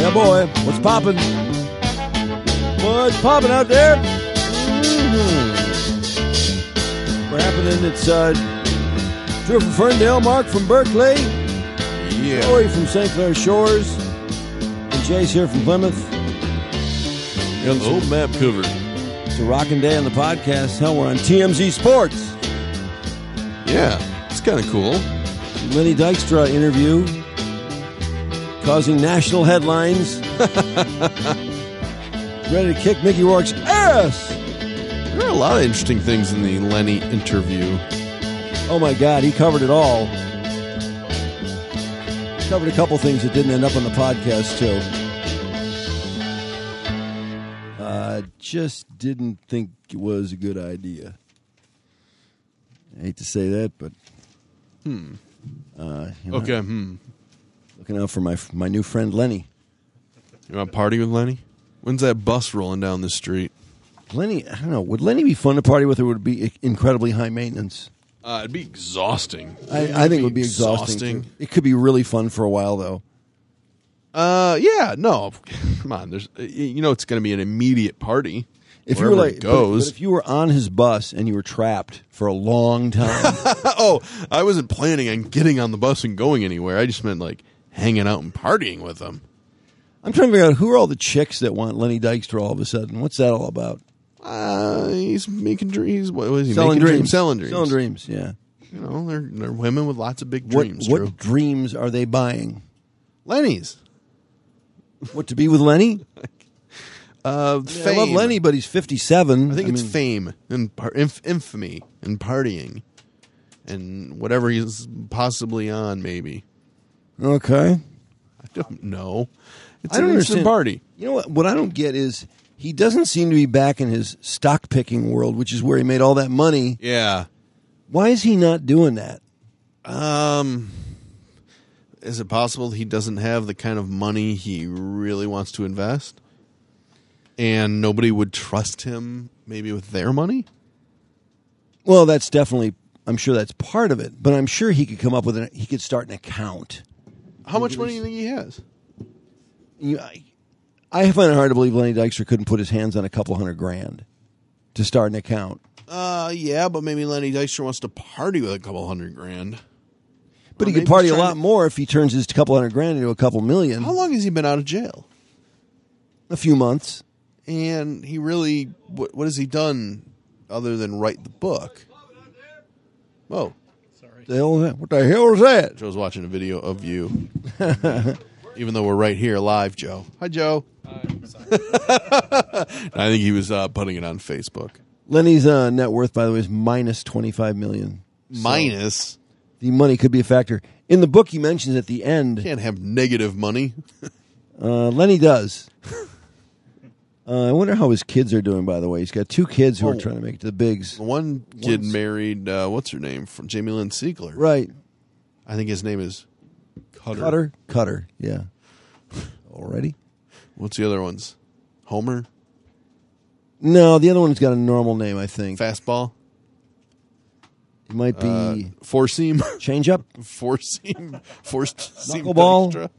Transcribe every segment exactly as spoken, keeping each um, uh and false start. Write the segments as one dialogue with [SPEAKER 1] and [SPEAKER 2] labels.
[SPEAKER 1] Yeah, boy. What's poppin'? What's poppin' out there? Mm-hmm. What's happening? It's uh, Drew from Ferndale, Mark from Berkeley,
[SPEAKER 2] Yeah.
[SPEAKER 1] Corey from Saint Clair Shores, and Jay's here from Plymouth.
[SPEAKER 2] Got the whole map covered.
[SPEAKER 1] It's a rockin' day on the podcast. Hell, we're on T M Z Sports.
[SPEAKER 2] Yeah, it's kind of cool.
[SPEAKER 1] Lenny Dykstra interview causing national headlines. Ready to kick Mickey Rourke's ass.
[SPEAKER 2] There are a lot of interesting things in the Lenny interview.
[SPEAKER 1] Oh my God, he covered it all. Covered a couple things that didn't end up on the podcast too. Uh, just didn't think it was a good idea. I hate to say that, but
[SPEAKER 2] Hmm.
[SPEAKER 1] uh, you know,
[SPEAKER 2] Okay. Hmm.
[SPEAKER 1] looking out for my my new friend Lenny.
[SPEAKER 2] You want to party with Lenny? When's that bus rolling down the street?
[SPEAKER 1] Lenny, I don't know. Would Lenny be fun to party with, or would it be incredibly high maintenance?
[SPEAKER 2] Uh, it'd be exhausting.
[SPEAKER 1] I, I think it would be exhausting. too. It could be really fun for a while, though.
[SPEAKER 2] Uh, yeah, no, come on. There's, you know, it's going to be an immediate party.
[SPEAKER 1] If you were like,
[SPEAKER 2] it goes.
[SPEAKER 1] But, but if you were on his bus and you were trapped for a long time,
[SPEAKER 2] Oh, I wasn't planning on getting on the bus and going anywhere. I just meant like hanging out and partying with him.
[SPEAKER 1] I'm trying to figure out who are all the chicks that want Lenny Dykstra all of a sudden. What's that all about?
[SPEAKER 2] Uh, he's making dreams. What was he
[SPEAKER 1] Selling
[SPEAKER 2] making
[SPEAKER 1] dreams.
[SPEAKER 2] Selling dreams.
[SPEAKER 1] Selling dreams. Yeah.
[SPEAKER 2] You know, they're they're women with lots of big
[SPEAKER 1] What,
[SPEAKER 2] dreams.
[SPEAKER 1] what
[SPEAKER 2] Drew.
[SPEAKER 1] dreams are they buying?
[SPEAKER 2] Lenny's.
[SPEAKER 1] What, to be with Lenny?
[SPEAKER 2] Uh,
[SPEAKER 1] Yeah,
[SPEAKER 2] fame.
[SPEAKER 1] I love Lenny, but he's fifty-seven.
[SPEAKER 2] I think
[SPEAKER 1] I
[SPEAKER 2] it's
[SPEAKER 1] mean,
[SPEAKER 2] fame and par- inf- infamy and partying and whatever he's possibly on. Maybe
[SPEAKER 1] Okay.
[SPEAKER 2] I don't know. It's
[SPEAKER 1] I don't
[SPEAKER 2] an instant
[SPEAKER 1] understand.
[SPEAKER 2] party.
[SPEAKER 1] You know what? What I don't get is he doesn't seem to be back in his stock picking world, which is where he made all that money.
[SPEAKER 2] Yeah.
[SPEAKER 1] Why is he not doing that?
[SPEAKER 2] Um. Is it possible he doesn't have the kind of money he really wants to invest? And nobody would trust him maybe with their money?
[SPEAKER 1] Well, that's definitely, I'm sure that's part of it, but I'm sure he could come up with an, he could start an account.
[SPEAKER 2] How much money do you think he has?
[SPEAKER 1] You, I, I find it hard to believe Lenny Dykstra couldn't put his hands on a couple hundred grand to start an account.
[SPEAKER 2] Uh, yeah, but maybe Lenny Dykstra wants to party with a couple hundred grand.
[SPEAKER 1] But
[SPEAKER 2] Or
[SPEAKER 1] he could
[SPEAKER 2] maybe
[SPEAKER 1] party
[SPEAKER 2] he's
[SPEAKER 1] a
[SPEAKER 2] trying
[SPEAKER 1] lot
[SPEAKER 2] to-
[SPEAKER 1] more if he turns his couple hundred grand into a couple million.
[SPEAKER 2] How long has he been out of jail?
[SPEAKER 1] A few months.
[SPEAKER 2] And he really, what, what has he done other than write the book? Whoa.
[SPEAKER 1] The hell is that? What the hell is that?
[SPEAKER 2] Joe's watching a video of you. Even though we're right here live, Joe. Hi, Joe.
[SPEAKER 3] Hi, sorry.
[SPEAKER 2] I think he was uh, putting it on Facebook.
[SPEAKER 1] Lenny's uh, net worth, by the way, is minus twenty-five million dollars.
[SPEAKER 2] Minus.
[SPEAKER 1] The money could be a factor. In the book, he mentions at the end,
[SPEAKER 2] Can't have negative money.
[SPEAKER 1] uh, Lenny does. Uh, I wonder how his kids are doing, by the way. He's got two kids who
[SPEAKER 2] Oh.
[SPEAKER 1] are trying to make it to the bigs.
[SPEAKER 2] One kid
[SPEAKER 1] Once-
[SPEAKER 2] married, uh, what's her name? From Jamie Lynn Siegler.
[SPEAKER 1] Right.
[SPEAKER 2] I think his name is Cutter.
[SPEAKER 1] Cutter? Cutter, yeah. Already?
[SPEAKER 2] What's the other ones? Homer?
[SPEAKER 1] No, the other one's got a normal name, I think.
[SPEAKER 2] Fastball?
[SPEAKER 1] It might be
[SPEAKER 2] Uh, four seam?
[SPEAKER 1] Change Up?
[SPEAKER 2] Four seam? Four seam?
[SPEAKER 1] Knuckleball?
[SPEAKER 2] Dykstra?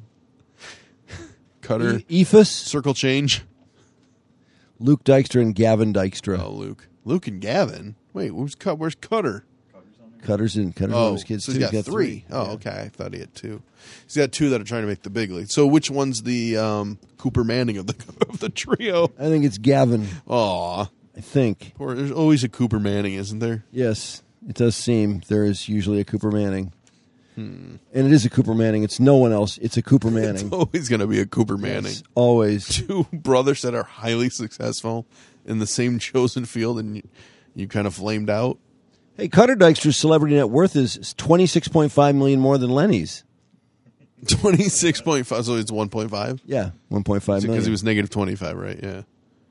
[SPEAKER 2] Cutter?
[SPEAKER 1] E- Ephus?
[SPEAKER 2] Circle change?
[SPEAKER 1] Luke Dykstra and Gavin Dykstra.
[SPEAKER 2] Oh, Luke. Luke and Gavin? Wait, who's cut? Where's Cutter?
[SPEAKER 1] Cutter's in Cutter's one of
[SPEAKER 2] Oh,
[SPEAKER 1] his kids,
[SPEAKER 2] so
[SPEAKER 1] too.
[SPEAKER 2] he's got, three. Oh,
[SPEAKER 1] Yeah.
[SPEAKER 2] okay. I thought he had two. He's got two that are trying to make the big league. So which one's the um, Cooper Manning of the of the trio?
[SPEAKER 1] I think it's Gavin,
[SPEAKER 2] Aw.
[SPEAKER 1] I think.
[SPEAKER 2] Poor, there's always a Cooper Manning, isn't there?
[SPEAKER 1] Yes, it does seem there is usually a Cooper Manning. Hmm. And it is a Cooper Manning. It's no one else. It's a Cooper Manning.
[SPEAKER 2] It's always going to be a Cooper Manning.
[SPEAKER 1] Yes, always.
[SPEAKER 2] Two brothers that are highly successful in the same chosen field, and you, you kind of flamed out.
[SPEAKER 1] Hey, Cutter Dykstra's celebrity net worth is twenty-six point five million dollars more than Lenny's.
[SPEAKER 2] twenty-six point five, so it's one point five?
[SPEAKER 1] Yeah, one point five million.
[SPEAKER 2] Because he was negative twenty-five, right? Yeah.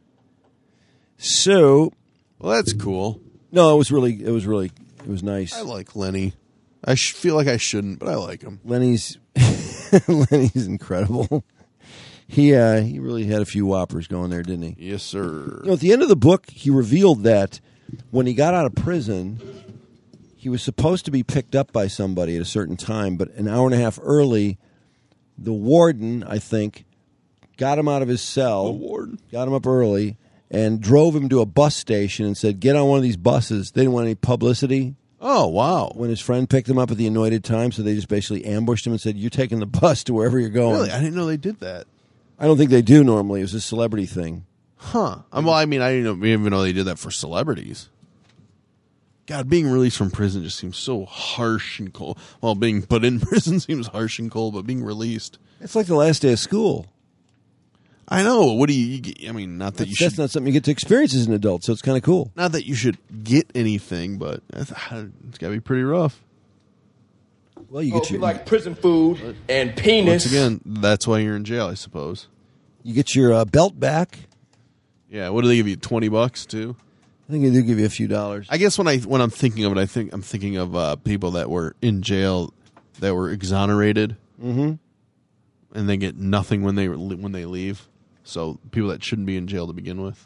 [SPEAKER 1] So,
[SPEAKER 2] Well, that's cool.
[SPEAKER 1] no, it was really, it was really, it was nice.
[SPEAKER 2] I like Lenny. I sh- feel like I shouldn't, but I like him.
[SPEAKER 1] Lenny's, Lenny's incredible. He, uh, he really had a few whoppers going there, didn't he?
[SPEAKER 2] Yes, sir.
[SPEAKER 1] You know, at the end of the book, he revealed that when he got out of prison, he was supposed to be picked up by somebody at a certain time, but an hour and a half early, the warden, I think, got him out of his cell,
[SPEAKER 2] The warden.
[SPEAKER 1] got him up early, and drove him to a bus station and said, get on one of these buses. They didn't want any publicity
[SPEAKER 2] Oh, wow.
[SPEAKER 1] when his friend picked him up at the anointed time, so they just basically ambushed him and said, you're taking the bus to wherever you're going.
[SPEAKER 2] Really? I didn't know they did that.
[SPEAKER 1] I don't think they do normally. It was a celebrity thing.
[SPEAKER 2] Huh. Um, well, I mean, I didn't know, even know they did that for celebrities. God, being released from prison just seems so harsh and cold. Well, being put in prison seems harsh and cold, but being released.
[SPEAKER 1] It's like the last day of school.
[SPEAKER 2] I know. What do you, you get, I mean, not that
[SPEAKER 1] That's,
[SPEAKER 2] you should.
[SPEAKER 1] that's not something you get to experience as an adult, so it's kind of cool.
[SPEAKER 2] Not that you should get anything, but it's, it's got to be pretty rough.
[SPEAKER 1] Well, you
[SPEAKER 3] Oh,
[SPEAKER 1] get
[SPEAKER 3] if you
[SPEAKER 1] your
[SPEAKER 3] like prison food and penis.
[SPEAKER 2] Once again, that's why you're in jail, I suppose.
[SPEAKER 1] you get your uh, belt back.
[SPEAKER 2] Yeah. What do they give you? Twenty bucks too?
[SPEAKER 1] I think they do give you a few dollars.
[SPEAKER 2] I guess when I when I'm thinking of it, I think I'm thinking of uh, people that were in jail that were exonerated,
[SPEAKER 1] Mm-hmm.
[SPEAKER 2] and they get nothing when they when they leave. So people that shouldn't be in jail to begin with.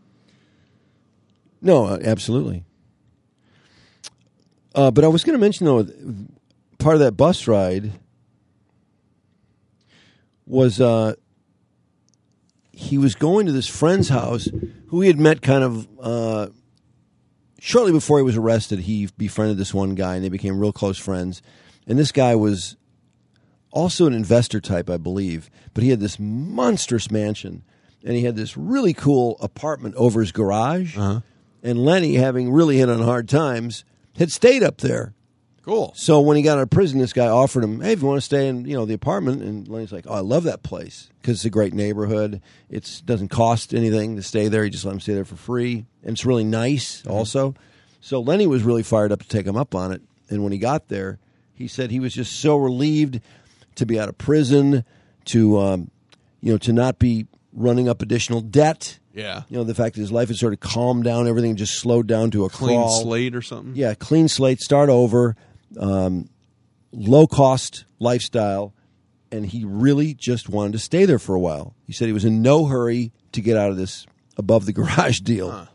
[SPEAKER 1] No, uh, absolutely. Uh, but I was going to mention, though, part of that bus ride was uh, he was going to this friend's house who he had met kind of uh, shortly before he was arrested. He befriended this one guy, and they became real close friends. And this guy was also an investor type, I believe, but he had this monstrous mansion, and he had this really cool apartment over his garage.
[SPEAKER 2] Uh-huh.
[SPEAKER 1] And Lenny, having really hit on hard times, had stayed up there.
[SPEAKER 2] Cool.
[SPEAKER 1] So when he got out of prison, this guy offered him, hey, if you want to stay in, you know, the apartment, and Lenny's like, oh, I love that place because it's a great neighborhood. It doesn't cost anything to stay there. You just let him stay there for free, and it's really nice mm-hmm. also. So Lenny was really fired up to take him up on it, and when he got there, he said he was just so relieved to be out of prison, to um, you know, to not be running up additional debt.
[SPEAKER 2] Yeah.
[SPEAKER 1] You know, the fact that his life had sort of calmed down, everything just slowed down to a
[SPEAKER 2] Clean
[SPEAKER 1] crawl.
[SPEAKER 2] slate or something?
[SPEAKER 1] Yeah, clean slate, start over, um, low-cost lifestyle, and he really just wanted to stay there for a while. He said he was in no hurry to get out of this above-the-garage deal.
[SPEAKER 2] Huh.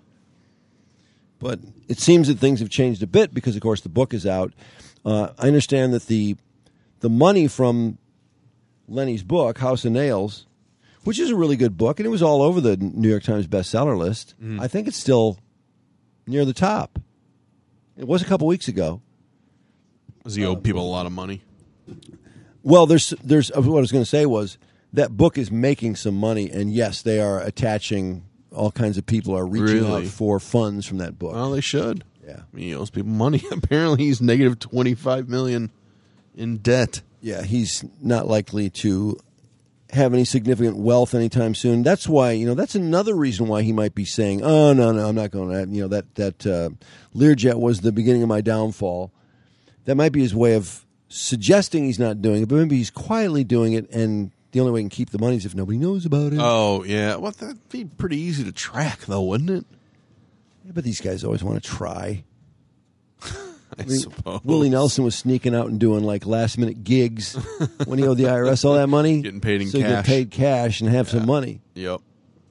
[SPEAKER 1] But it seems that things have changed a bit because, of course, the book is out. Uh, I understand that the the money from Lenny's book, House of Nails, which is a really good book, and it was all over the New York Times bestseller list. Mm. I think it's still near the top. It was a couple weeks ago.
[SPEAKER 2] Does he owe people a lot of money?
[SPEAKER 1] Well, there's there's what I was going to say was that book is making some money, and yes, they are attaching all kinds of people are reaching
[SPEAKER 2] really?
[SPEAKER 1] out for funds from that book.
[SPEAKER 2] Well, they should.
[SPEAKER 1] Yeah,
[SPEAKER 2] I mean, he owes people money. Apparently, he's negative twenty-five million in debt.
[SPEAKER 1] Yeah, he's not likely to have any significant wealth anytime soon. That's why, you know, that's another reason why he might be saying, "Oh no, no, I'm not going to." You know, that that uh, Learjet was the beginning of my downfall. That might be his way of suggesting he's not doing it, but maybe he's quietly doing it, and the only way he can keep the money is if nobody knows about it.
[SPEAKER 2] Oh yeah, well that'd be pretty easy to track, though, wouldn't it?
[SPEAKER 1] Yeah, but these guys always want to try.
[SPEAKER 2] I, I mean, suppose
[SPEAKER 1] Willie Nelson was sneaking out and doing like last minute gigs when he owed the I R S all that money,
[SPEAKER 2] getting paid in
[SPEAKER 1] so
[SPEAKER 2] cash,
[SPEAKER 1] he get paid cash and have yeah. some money.
[SPEAKER 2] Yep.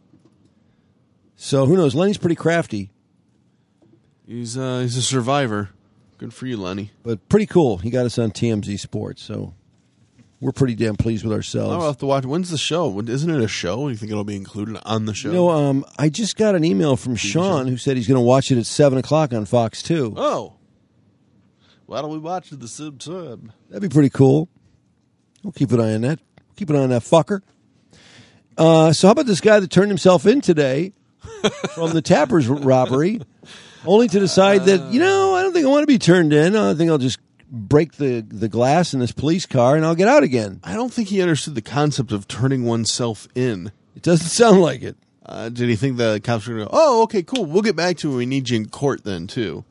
[SPEAKER 1] So who knows? Lenny's pretty crafty.
[SPEAKER 2] He's uh, he's a survivor. Good for you, Lenny.
[SPEAKER 1] But pretty cool. He got us on T M Z Sports, so we're pretty damn pleased with ourselves.
[SPEAKER 2] I'll have to watch. When's the show? Isn't it a show? Do you think it'll be included on the show?
[SPEAKER 1] You know, um, I just got an email from T V Sean show? who said he's going to watch it at seven o'clock on Fox two.
[SPEAKER 2] Oh. Why don't we watch the sub sub?
[SPEAKER 1] That'd be pretty cool. We'll keep an eye on that. Keep an eye on that fucker. Uh, so how about this guy that turned himself in today from the Tappers robbery, only to decide that, you know, I don't think I want to be turned in. I think I'll just break the, the glass in this police car and I'll get out again.
[SPEAKER 2] I don't think he understood the concept of turning oneself in.
[SPEAKER 1] It doesn't sound like it.
[SPEAKER 2] Uh, did he think the cops were going to go, oh, okay, cool, we'll get back to it. We need you in court then, too.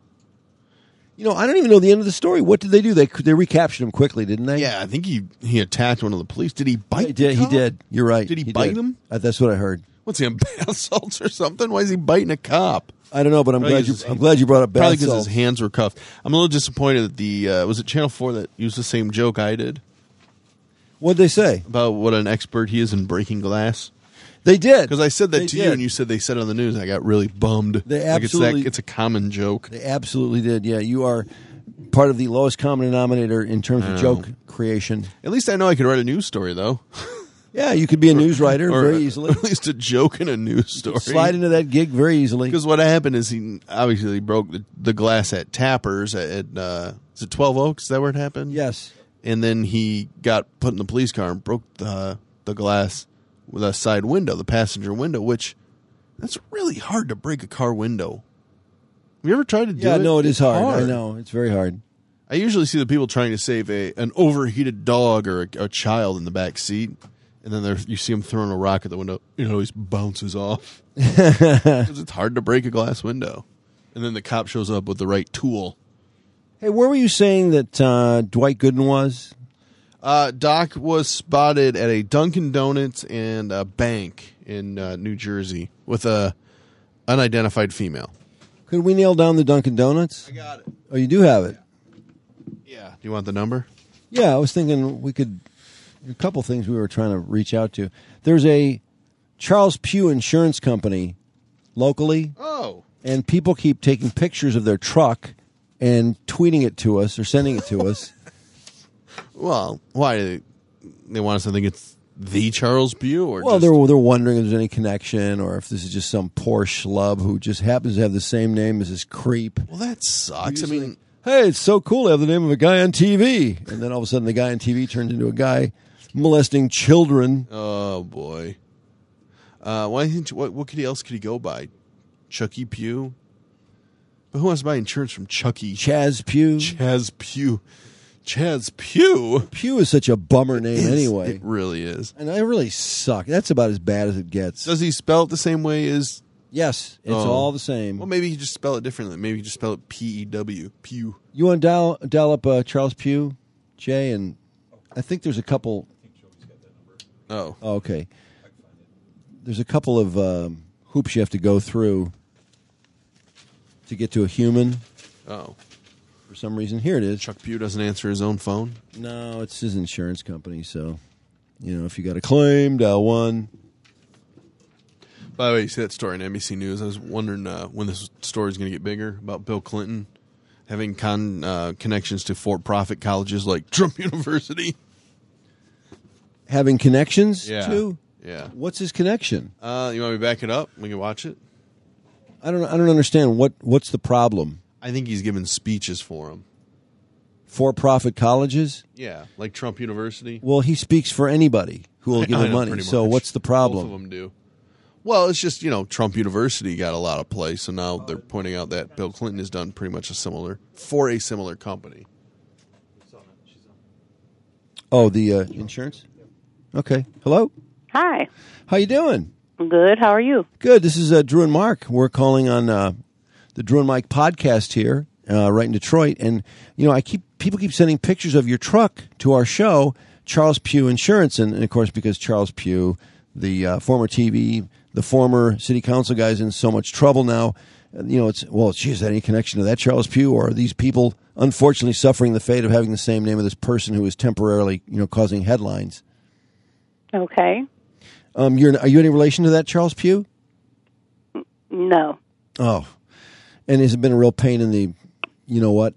[SPEAKER 1] You know, I don't even know the end of the story. What did they do? They they recaptured him quickly, didn't they?
[SPEAKER 2] Yeah, I think he, he attacked one of the police. Did he bite
[SPEAKER 1] he did,
[SPEAKER 2] the
[SPEAKER 1] He
[SPEAKER 2] cop?
[SPEAKER 1] did. You're right.
[SPEAKER 2] Did he,
[SPEAKER 1] he
[SPEAKER 2] bite
[SPEAKER 1] did.
[SPEAKER 2] him?
[SPEAKER 1] Uh, that's what I heard.
[SPEAKER 2] What's he, on bath salts or something? Why is he biting a cop?
[SPEAKER 1] I don't know, but I'm
[SPEAKER 2] Probably
[SPEAKER 1] glad you
[SPEAKER 2] his,
[SPEAKER 1] I'm glad you brought up bath
[SPEAKER 2] Probably because
[SPEAKER 1] salts.
[SPEAKER 2] his hands were cuffed. I'm a little disappointed that the, uh, was it Channel four that used the same joke I did?
[SPEAKER 1] What'd they say?
[SPEAKER 2] About what an expert he is in breaking glass.
[SPEAKER 1] They did.
[SPEAKER 2] Because I said that
[SPEAKER 1] they
[SPEAKER 2] to
[SPEAKER 1] did.
[SPEAKER 2] you, and you said they said it on the news. I got really bummed.
[SPEAKER 1] They
[SPEAKER 2] like
[SPEAKER 1] absolutely.
[SPEAKER 2] It's, that, it's a common joke.
[SPEAKER 1] They absolutely did. Yeah, you are part of the lowest common denominator in terms of joke creation.
[SPEAKER 2] At least I know I could write a news story, though.
[SPEAKER 1] Yeah, you could be a news writer
[SPEAKER 2] or
[SPEAKER 1] very easily.
[SPEAKER 2] at least a joke in a news story.
[SPEAKER 1] Slide into that gig very easily.
[SPEAKER 2] Because what happened is he obviously broke the, the glass at Tappers at uh, is it Twelve Oaks? Is that where it happened?
[SPEAKER 1] Yes.
[SPEAKER 2] And then he got put in the police car and broke the the glass with a side window, the passenger window, which that's really hard to break a car window. Have you ever tried to do
[SPEAKER 1] Yeah,
[SPEAKER 2] it?
[SPEAKER 1] no, it is
[SPEAKER 2] It's
[SPEAKER 1] hard.
[SPEAKER 2] hard.
[SPEAKER 1] I know. It's very hard.
[SPEAKER 2] I usually see the people trying to save a an overheated dog or a, a child in the back seat, and then there, you see them throwing a rock at the window. It always bounces off because it's hard to break a glass window. And then the cop shows up with the right tool.
[SPEAKER 1] Hey, where were you saying that uh, Dwight Gooden was?
[SPEAKER 2] Uh, Doc was spotted at a Dunkin' Donuts and a bank in uh, New Jersey with a unidentified female.
[SPEAKER 1] Could we nail down the Dunkin' Donuts?
[SPEAKER 2] I got it.
[SPEAKER 1] Oh, you do have it.
[SPEAKER 2] Yeah. Do you want the number?
[SPEAKER 1] Yeah, I was thinking we could. A couple things we were trying to reach out to. There's a Charles Pugh Insurance Company locally,
[SPEAKER 2] Oh.
[SPEAKER 1] and people keep taking pictures of their truck and tweeting it to us or sending it to us.
[SPEAKER 2] Well, why? do They, they want us to think it's the Charles Pugh? Or
[SPEAKER 1] Well,
[SPEAKER 2] just,
[SPEAKER 1] they're they're wondering if there's any connection or if this is just some poor schlub who just happens to have the same name as this creep.
[SPEAKER 2] Well, that sucks. I
[SPEAKER 1] Usually,
[SPEAKER 2] mean,
[SPEAKER 1] hey, it's so cool to have the name of a guy on T V, and then all of a sudden the guy on T V turns into a guy molesting children.
[SPEAKER 2] oh boy. Uh, why? What, what could he else could he go by? Chucky Pugh. But who wants to buy insurance from Chucky?
[SPEAKER 1] Chaz Pugh.
[SPEAKER 2] Chaz Pugh. Chaz Pugh.
[SPEAKER 1] Pugh is such a bummer name
[SPEAKER 2] It's-
[SPEAKER 1] anyway.
[SPEAKER 2] It really is.
[SPEAKER 1] And I really suck. That's about as bad as it gets.
[SPEAKER 2] Does he spell it the same way as?
[SPEAKER 1] Yes, it's
[SPEAKER 2] Oh.
[SPEAKER 1] all the same.
[SPEAKER 2] Well, maybe he just spell it differently. Maybe he just spell it P E W. Pew.
[SPEAKER 1] You want to dial, dial up uh, Charles Pugh, Jay? And I think there's a couple.
[SPEAKER 2] Oh.
[SPEAKER 1] Oh, okay. There's a couple of um, hoops you have to go through to get to a human
[SPEAKER 2] Oh.
[SPEAKER 1] for some reason. Here it is.
[SPEAKER 2] Chuck Pugh doesn't answer his own phone.
[SPEAKER 1] No, it's his insurance company. So, you know, if you got a claim, dial one.
[SPEAKER 2] By the way, you see that story on N B C News? I was wondering uh, when this story is going to get bigger about Bill Clinton having con, uh, connections to for-profit colleges like Trump University.
[SPEAKER 1] Having connections
[SPEAKER 2] Yeah.
[SPEAKER 1] to?
[SPEAKER 2] Yeah.
[SPEAKER 1] What's his connection?
[SPEAKER 2] Uh, you want me to back it up? We can watch it.
[SPEAKER 1] I don't. I don't understand. What What's the problem?
[SPEAKER 2] I think he's giving speeches for him.
[SPEAKER 1] For-profit colleges?
[SPEAKER 2] Yeah, like Trump University.
[SPEAKER 1] Well, he speaks for anybody who will give
[SPEAKER 2] I
[SPEAKER 1] him
[SPEAKER 2] know,
[SPEAKER 1] money.
[SPEAKER 2] pretty
[SPEAKER 1] So
[SPEAKER 2] much.
[SPEAKER 1] what's the
[SPEAKER 2] Both
[SPEAKER 1] problem?
[SPEAKER 2] of them do. Well, it's just, you know, Trump University got a lot of play, so now they're pointing out that Bill Clinton has done pretty much a similar, for a similar company.
[SPEAKER 1] Oh, the uh, insurance? Okay. Hello?
[SPEAKER 4] Hi.
[SPEAKER 1] How you doing?
[SPEAKER 4] Good. How are you?
[SPEAKER 1] Good. This is uh, Drew and Mark. We're calling on uh, the Drew and Mike podcast here, uh, right in Detroit. And, you know, I keep people keep sending pictures of your truck to our show, Charles Pugh Insurance. And, and of course, because Charles Pugh, the uh, former T V, the former city council guy, is in so much trouble now. You know, it's, well, gee, is that any connection to that Charles Pugh? Or are these people unfortunately suffering the fate of having the same name of this person who is temporarily, you know, causing headlines?
[SPEAKER 4] Okay.
[SPEAKER 1] Um, you're, are you any relation to that Charles Pugh?
[SPEAKER 4] No.
[SPEAKER 1] Oh, and has it been a real pain in the, you know what?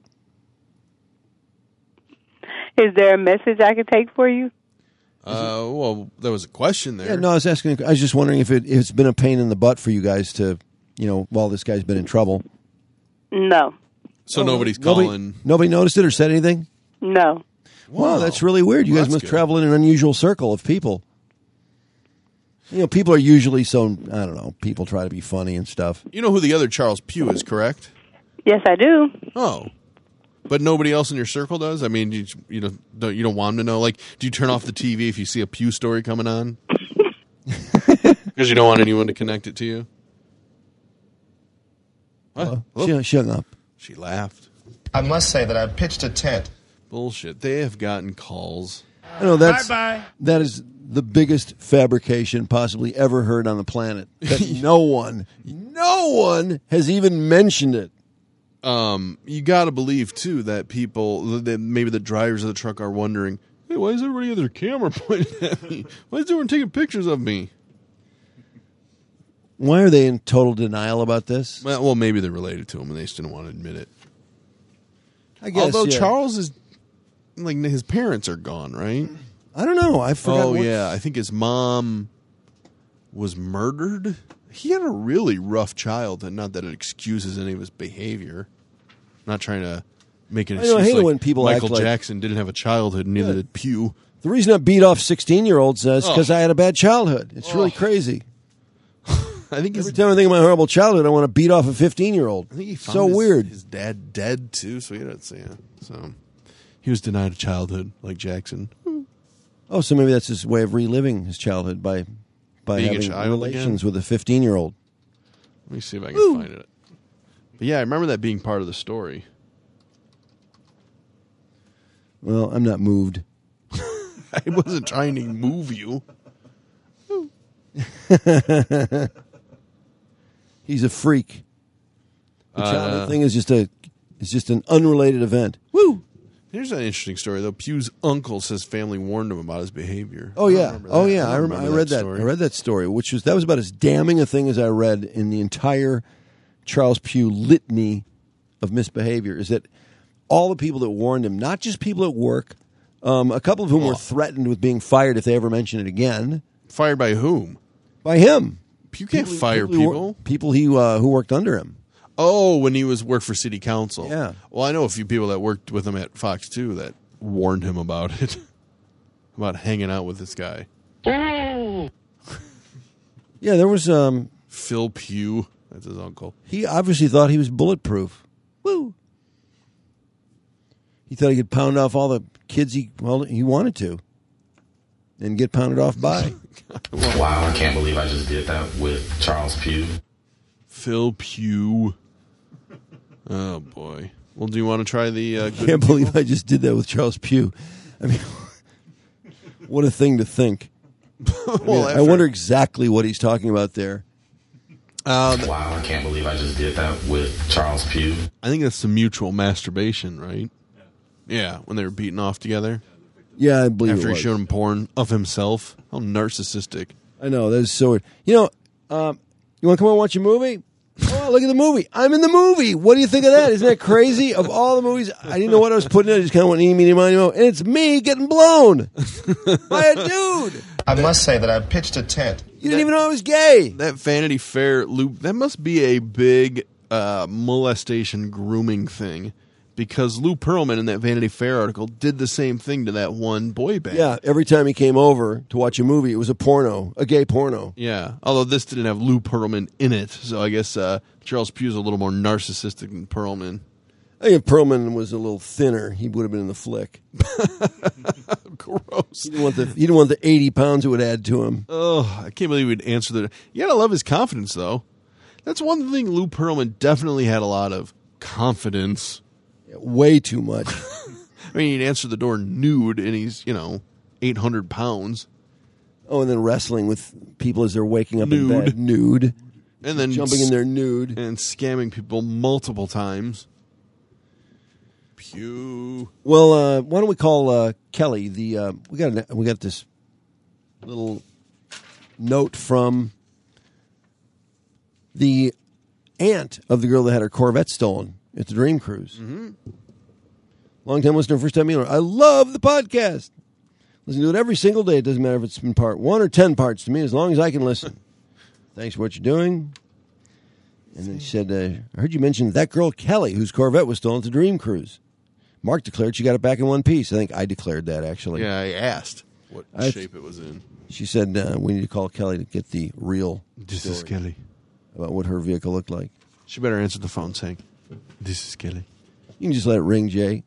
[SPEAKER 4] Is there a message I could take for you?
[SPEAKER 2] Uh, well, there was a question there.
[SPEAKER 1] Yeah, no, I was asking. I was just wondering if, it, if it's been a pain in the butt for you guys to, you know, while this guy's been in trouble.
[SPEAKER 4] No.
[SPEAKER 2] So
[SPEAKER 1] Oh,
[SPEAKER 2] nobody's
[SPEAKER 1] nobody,
[SPEAKER 2] calling.
[SPEAKER 1] Nobody noticed it or said anything?
[SPEAKER 4] No.
[SPEAKER 1] Wow, that's really weird. You
[SPEAKER 2] Well,
[SPEAKER 1] guys
[SPEAKER 2] that's
[SPEAKER 1] must
[SPEAKER 2] good.
[SPEAKER 1] travel in an unusual circle of people. You know, people are usually so, I don't know, people try to be funny and stuff.
[SPEAKER 2] You know who the other Charles Pugh is, correct?
[SPEAKER 4] Yes, I do.
[SPEAKER 2] Oh. But nobody else in your circle does? I mean, you, you, know, don't, you don't want them to know? Like, do you turn off the T V if you see a Pugh story coming on? Because you don't want anyone to connect it to you? What? Hello?
[SPEAKER 1] She, she hung up.
[SPEAKER 2] She laughed.
[SPEAKER 5] I must say that I pitched a tent.
[SPEAKER 2] Bullshit. They have gotten calls.
[SPEAKER 1] I know that's
[SPEAKER 3] Bye-bye.
[SPEAKER 1] that is the biggest fabrication possibly ever heard on the planet. That no one, no one has even mentioned it.
[SPEAKER 2] Um, you got to believe, too, that people, that maybe the drivers of the truck are wondering, hey, why is everybody with their camera pointed at me? Why is everyone taking pictures of me?
[SPEAKER 1] Why are they in total denial about this?
[SPEAKER 2] Well, well, maybe they're related to him and they just didn't want to admit it.
[SPEAKER 1] I guess.
[SPEAKER 2] Although
[SPEAKER 1] yeah.
[SPEAKER 2] Charles is, like, his parents are gone, right?
[SPEAKER 1] I don't know. I forgot.
[SPEAKER 2] Oh,
[SPEAKER 1] what-
[SPEAKER 2] yeah. I think his mom was murdered. He had a really rough childhood. Not that it excuses any of his behavior. Not trying to make an
[SPEAKER 1] I know, I
[SPEAKER 2] excuse.
[SPEAKER 1] hate it
[SPEAKER 2] like
[SPEAKER 1] when people act
[SPEAKER 2] Michael
[SPEAKER 1] like-
[SPEAKER 2] Jackson didn't have a childhood, and neither
[SPEAKER 1] Yeah.
[SPEAKER 2] did Pew.
[SPEAKER 1] The reason I beat off sixteen-year-olds is because
[SPEAKER 2] Oh.
[SPEAKER 1] I had a bad childhood. It's really
[SPEAKER 2] Oh.
[SPEAKER 1] crazy.
[SPEAKER 2] I think his,
[SPEAKER 1] Every time I think of my horrible childhood, I want to beat off a fifteen-year-old.
[SPEAKER 2] I think he found
[SPEAKER 1] So
[SPEAKER 2] his,
[SPEAKER 1] weird.
[SPEAKER 2] His dad dead too, so he didn't see it. So he was denied a childhood like Jackson.
[SPEAKER 1] Oh, so maybe that's his way of reliving his childhood by by
[SPEAKER 2] Being a
[SPEAKER 1] having
[SPEAKER 2] child
[SPEAKER 1] relations
[SPEAKER 2] again?
[SPEAKER 1] with a fifteen-year-old.
[SPEAKER 2] Let me see if I can find it. But yeah, I remember that being part of the story.
[SPEAKER 1] Well, I'm not moved.
[SPEAKER 2] I wasn't trying to move you.
[SPEAKER 1] He's a freak. The
[SPEAKER 2] Uh,
[SPEAKER 1] childhood thing is just a it's just an unrelated event. Woo!
[SPEAKER 2] Here's an interesting story though. Pew's uncle says family warned him about his behavior.
[SPEAKER 1] Oh
[SPEAKER 2] I don't
[SPEAKER 1] yeah,
[SPEAKER 2] remember
[SPEAKER 1] oh
[SPEAKER 2] that.
[SPEAKER 1] yeah.
[SPEAKER 2] don't
[SPEAKER 1] I, rem-
[SPEAKER 2] remember
[SPEAKER 1] I read that.
[SPEAKER 2] story.
[SPEAKER 1] I read that story, which was that was about as damning a thing as I read in the entire Charles Pugh litany of misbehavior. Is that all the people that warned him, not just people at work, um, a couple of whom were
[SPEAKER 2] Oh.
[SPEAKER 1] threatened with being fired if they ever mention it again
[SPEAKER 2] Fired by whom?
[SPEAKER 1] by him.
[SPEAKER 2] Pew can't
[SPEAKER 1] People-
[SPEAKER 2] fire
[SPEAKER 1] people. who
[SPEAKER 2] people.
[SPEAKER 1] wor- People he uh, who worked under him.
[SPEAKER 2] Oh, when he was worked for city council.
[SPEAKER 1] Yeah.
[SPEAKER 2] Well, I know a few people that worked with him at Fox too that warned him about it, about hanging out with this guy,
[SPEAKER 1] Yeah, there was. Um,
[SPEAKER 2] Phil Pew. That's his uncle.
[SPEAKER 1] he obviously thought he was bulletproof. Woo! He thought he could pound off all the kids he well he wanted to, and get pounded off by.
[SPEAKER 6] Wow, I can't believe I just did that with Charles Pugh.
[SPEAKER 2] Phil Pew. Oh boy. Well, do you want to try the? Uh, good
[SPEAKER 1] Can't believe I just did that with Charles Pugh. I mean, what a thing to think. I, mean,
[SPEAKER 2] Well,
[SPEAKER 1] I
[SPEAKER 2] after-
[SPEAKER 1] wonder exactly what he's talking about there.
[SPEAKER 2] Uh,
[SPEAKER 6] Wow, I can't believe I just did that with Charles Pugh.
[SPEAKER 2] I think that's some mutual masturbation, right? Yeah, when they were beating off together
[SPEAKER 1] Yeah, I believe
[SPEAKER 2] after
[SPEAKER 1] it
[SPEAKER 2] he
[SPEAKER 1] was.
[SPEAKER 2] showed him porn of himself. How narcissistic!
[SPEAKER 1] I know, that is so weird. You know, um, you want to come and watch a movie? Oh, look at the movie. I'm in the movie. What do you think of that? Isn't that crazy? Of all the movies, I didn't know what I was putting in. I just kind of went, eeny, meeny, miny, mo. And it's me getting blown by a dude.
[SPEAKER 5] I must say that I pitched a tent.
[SPEAKER 1] You didn't even know I was gay.
[SPEAKER 2] That Vanity Fair loop, that must be a big uh, molestation grooming thing, because Lou Pearlman in that Vanity Fair article did the same thing to that one boy band.
[SPEAKER 1] Yeah, every time he came over to watch a movie, it was a porno, a gay porno.
[SPEAKER 2] Yeah, although this didn't have Lou Pearlman in it, so I guess uh, Charles Pugh's a little more narcissistic than Pearlman.
[SPEAKER 1] I think if Perlman was a little thinner, he would have been in the flick.
[SPEAKER 2] Gross.
[SPEAKER 1] He didn't want the he didn't want the eighty pounds it would add to him.
[SPEAKER 2] Oh, I can't believe he'd answer the. You gotta love his confidence, though. That's one thing Lou Pearlman definitely had a lot of confidence.
[SPEAKER 1] Way too much.
[SPEAKER 2] I mean, he'd answer the door nude, and he's, you know, eight hundred pounds.
[SPEAKER 1] Oh, and then wrestling with people as they're waking up in
[SPEAKER 2] Nude.
[SPEAKER 1] bed, nude,
[SPEAKER 2] And then
[SPEAKER 1] jumping in there nude.
[SPEAKER 2] and scamming people multiple times. Pew.
[SPEAKER 1] Well, uh, why don't we call uh, Kelly? The uh, we got an, we got this little note from the aunt of the girl that had her Corvette stolen at the Dream Cruise. Mm-hmm. Long time listener, first time meter. I love the podcast. Listen to it every single day. It doesn't matter if it's in part one or ten parts to me, as long as I can listen. Thanks for what you're doing. And then she said, uh, I heard you mention that girl Kelly, whose Corvette was stolen at the Dream Cruise. Mark declared she got it back in one piece. I think I declared that, actually.
[SPEAKER 2] Yeah, I asked what
[SPEAKER 1] I-
[SPEAKER 2] shape it was in.
[SPEAKER 1] She said uh, we need to call Kelly to get the real
[SPEAKER 2] This is
[SPEAKER 1] story
[SPEAKER 2] Kelly.
[SPEAKER 1] about what her vehicle looked like.
[SPEAKER 2] She better answer the phone saying, "This is Kelly."
[SPEAKER 1] You can just let it ring, Jay.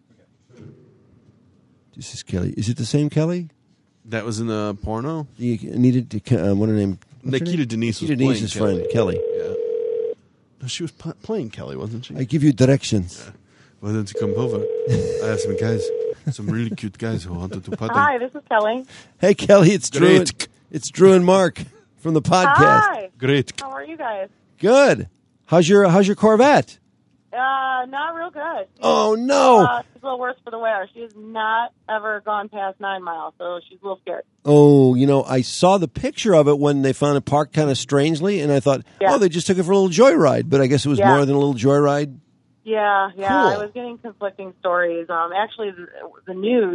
[SPEAKER 1] This is Kelly. Is it the same Kelly?
[SPEAKER 2] That was in the porno?
[SPEAKER 1] You needed to. Uh, what her name? what's her
[SPEAKER 2] Nikita
[SPEAKER 1] name?
[SPEAKER 2] Denise was
[SPEAKER 1] Nikita
[SPEAKER 2] playing
[SPEAKER 1] Denise's
[SPEAKER 2] Kelly.
[SPEAKER 1] friend, Kelly.
[SPEAKER 2] Yeah. No, she was pl- playing Kelly, wasn't she?
[SPEAKER 1] I give you directions.
[SPEAKER 2] Why don't you come over? I have some guys, some really cute guys who wanted to party.
[SPEAKER 4] Hi, this is Kelly.
[SPEAKER 1] Hey, Kelly, it's Drew.
[SPEAKER 2] Great.
[SPEAKER 1] And, it's Drew and Mark from the podcast.
[SPEAKER 4] Hi.
[SPEAKER 2] Great.
[SPEAKER 4] How are you guys?
[SPEAKER 1] Good. How's your How's your Corvette?
[SPEAKER 4] Uh, not real good.
[SPEAKER 1] Oh no.
[SPEAKER 4] Uh, she's a little worse for the wear. She has not ever gone past nine miles, so she's a little scared.
[SPEAKER 1] Oh, you know, I saw the picture of it when they found it parked kind of strangely, and I thought,
[SPEAKER 4] Yeah.
[SPEAKER 1] oh, they just took it for a little joyride. But I guess it was
[SPEAKER 4] Yeah.
[SPEAKER 1] more than a little joyride.
[SPEAKER 4] Yeah, yeah.
[SPEAKER 1] Cool.
[SPEAKER 4] I was getting conflicting stories. Um, actually, the, the news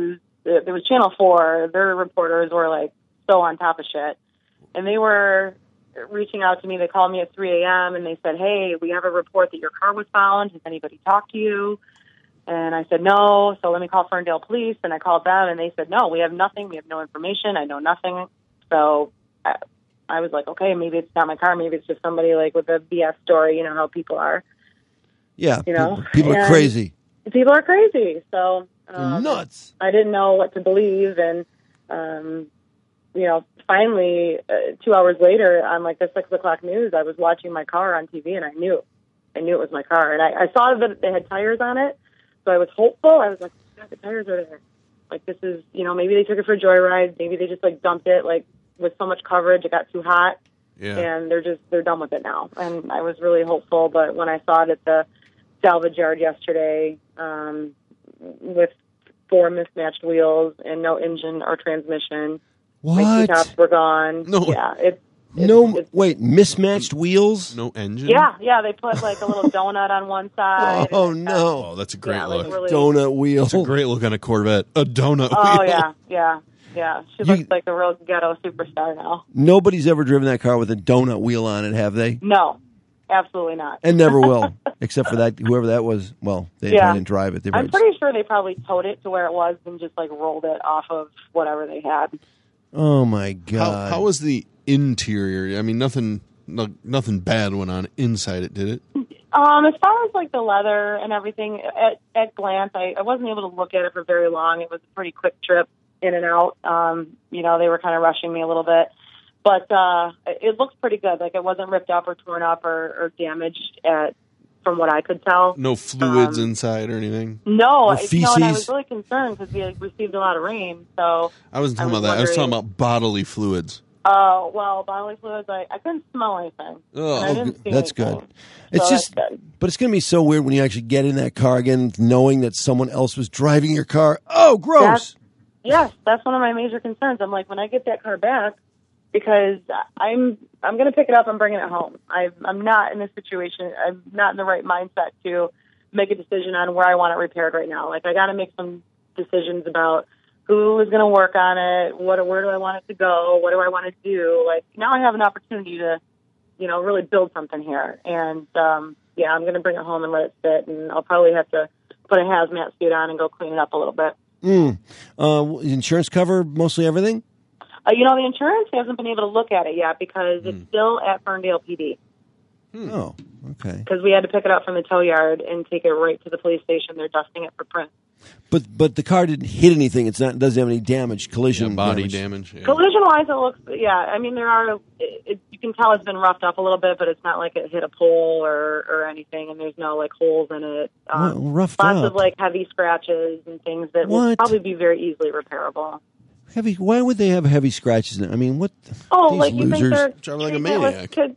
[SPEAKER 4] it was Channel four. Their reporters were like so on top of shit. And they were reaching out to me. They called me at three a.m. and they said, hey, we have a report that your car was found. Has anybody talked to you? And I said, no. So let me call Ferndale Police. And I called them and they said, no, we have nothing. We have no information. I know nothing. So I, I was like, okay, maybe it's not my car. Maybe it's just somebody like with a B S story. You know how people are.
[SPEAKER 1] Yeah.
[SPEAKER 4] You know,
[SPEAKER 1] people, people are
[SPEAKER 4] And
[SPEAKER 1] crazy.
[SPEAKER 4] People are crazy. So um,
[SPEAKER 1] nuts.
[SPEAKER 4] I didn't know what to believe. And, um, you know, finally, uh, two hours later on like the six o'clock news, I was watching my car on T V and I knew, I knew it was my car. And I, I saw that they had tires on it. So I was hopeful. I was like, God, the tires are there. Like, this is, you know, maybe they took it for a joyride. Maybe they just, like, dumped it, like, with so much coverage, it got too hot.
[SPEAKER 2] Yeah.
[SPEAKER 4] And they're just, they're done with it now. And I was really hopeful. But when I saw it at the salvage yard yesterday, um, with four mismatched wheels and no engine or transmission, my
[SPEAKER 1] What?
[SPEAKER 4] two tops were gone.
[SPEAKER 2] No.
[SPEAKER 4] Yeah, it's, it's
[SPEAKER 1] No,
[SPEAKER 4] it's,
[SPEAKER 1] wait, mismatched wheels?
[SPEAKER 2] No engine?
[SPEAKER 4] yeah, yeah, they put, like, a little donut on one side.
[SPEAKER 1] Oh,
[SPEAKER 4] and
[SPEAKER 1] no.
[SPEAKER 2] Oh, that's a great
[SPEAKER 4] Yeah,
[SPEAKER 2] look.
[SPEAKER 4] like, really-
[SPEAKER 1] Donut wheel.
[SPEAKER 2] That's a great look on a Corvette. A donut
[SPEAKER 4] Oh,
[SPEAKER 2] wheel.
[SPEAKER 4] yeah, yeah, yeah. She
[SPEAKER 1] You-
[SPEAKER 4] looks like a real ghetto superstar now.
[SPEAKER 1] Nobody's ever driven that car with a donut wheel on it, have they?
[SPEAKER 4] No, absolutely not.
[SPEAKER 1] And never will, except for that, whoever that was. Well, they
[SPEAKER 4] Yeah.
[SPEAKER 1] probably didn't drive it. They
[SPEAKER 4] I'm
[SPEAKER 1] probably
[SPEAKER 4] pretty sure they probably towed it to where it was and just, like, rolled it off of whatever they had.
[SPEAKER 1] just- oh, my
[SPEAKER 2] How,
[SPEAKER 1] God.
[SPEAKER 2] how was the interior? I mean, nothing no, nothing bad went on inside it, did it?
[SPEAKER 4] Um, as far as, like, the leather and everything, at, at glance, I, I wasn't able to look at it for very long. It was a pretty quick trip in and out. Um, you know, they were kind of rushing me a little bit. But uh, it looked pretty good. Like, it wasn't ripped up or torn up or, or damaged at, from what I could tell.
[SPEAKER 2] No fluids
[SPEAKER 4] Um,
[SPEAKER 2] inside or anything?
[SPEAKER 4] No,
[SPEAKER 1] Or
[SPEAKER 4] I- you know, and I
[SPEAKER 1] feces?
[SPEAKER 4] was really concerned because we had received a lot of rain. So,
[SPEAKER 2] I wasn't talking
[SPEAKER 4] I was
[SPEAKER 2] about that. I was talking
[SPEAKER 4] wondering-
[SPEAKER 2] about bodily fluids.
[SPEAKER 4] uh, well, bodily fluids, I, I couldn't smell anything.
[SPEAKER 2] Oh,
[SPEAKER 4] And I didn't see
[SPEAKER 1] That's
[SPEAKER 4] anything.
[SPEAKER 1] good. It's
[SPEAKER 4] So
[SPEAKER 1] just,
[SPEAKER 4] that's good.
[SPEAKER 1] but it's going to be so weird when you actually get in that car again, knowing that someone else was driving your car. Oh, gross.
[SPEAKER 4] That's- Yes, that's one of my major concerns. I'm like, when I get that car back, because I'm I'm going to pick it up and bring it home. I, I'm not in a situation, I'm not in the right mindset to make a decision on where I want it repaired right now. Like, I got to make some decisions about who is going to work on it, what, where do I want it to go, what do I want to do. Like, now I have an opportunity to, you know, really build something here. And, um, yeah, I'm going to bring it home and let it sit, and I'll probably have to put a hazmat suit on and go clean it up a little bit.
[SPEAKER 1] Mm. Uh, insurance cover mostly everything?
[SPEAKER 4] Uh, you know, the insurance hasn't been able to look at it yet because it's still at Ferndale P D.
[SPEAKER 1] Oh, okay.
[SPEAKER 4] Because we had to pick it up from the tow yard and take it right to the police station. They're dusting it for print.
[SPEAKER 1] But but the car didn't hit anything. It's not. It doesn't have any damage, collision
[SPEAKER 2] Yeah, body
[SPEAKER 1] damage.
[SPEAKER 2] damage. Yeah.
[SPEAKER 4] Collision-wise, it looks, yeah, I mean, there are, it, it, you can tell it's been roughed up a little bit, but it's not like it hit a pole or, or anything, and there's no, like, holes in it. Um,
[SPEAKER 1] Well, roughed
[SPEAKER 4] lots
[SPEAKER 1] up.
[SPEAKER 4] of, like, heavy scratches and things that
[SPEAKER 1] What?
[SPEAKER 4] will probably be very easily repairable.
[SPEAKER 1] Heavy. Why would they have heavy scratches? In it? I mean, what?
[SPEAKER 4] Oh,
[SPEAKER 1] these
[SPEAKER 4] like, you think
[SPEAKER 1] losers.
[SPEAKER 4] they're
[SPEAKER 2] Driving like a
[SPEAKER 4] treating it with
[SPEAKER 2] maniac.
[SPEAKER 4] kid-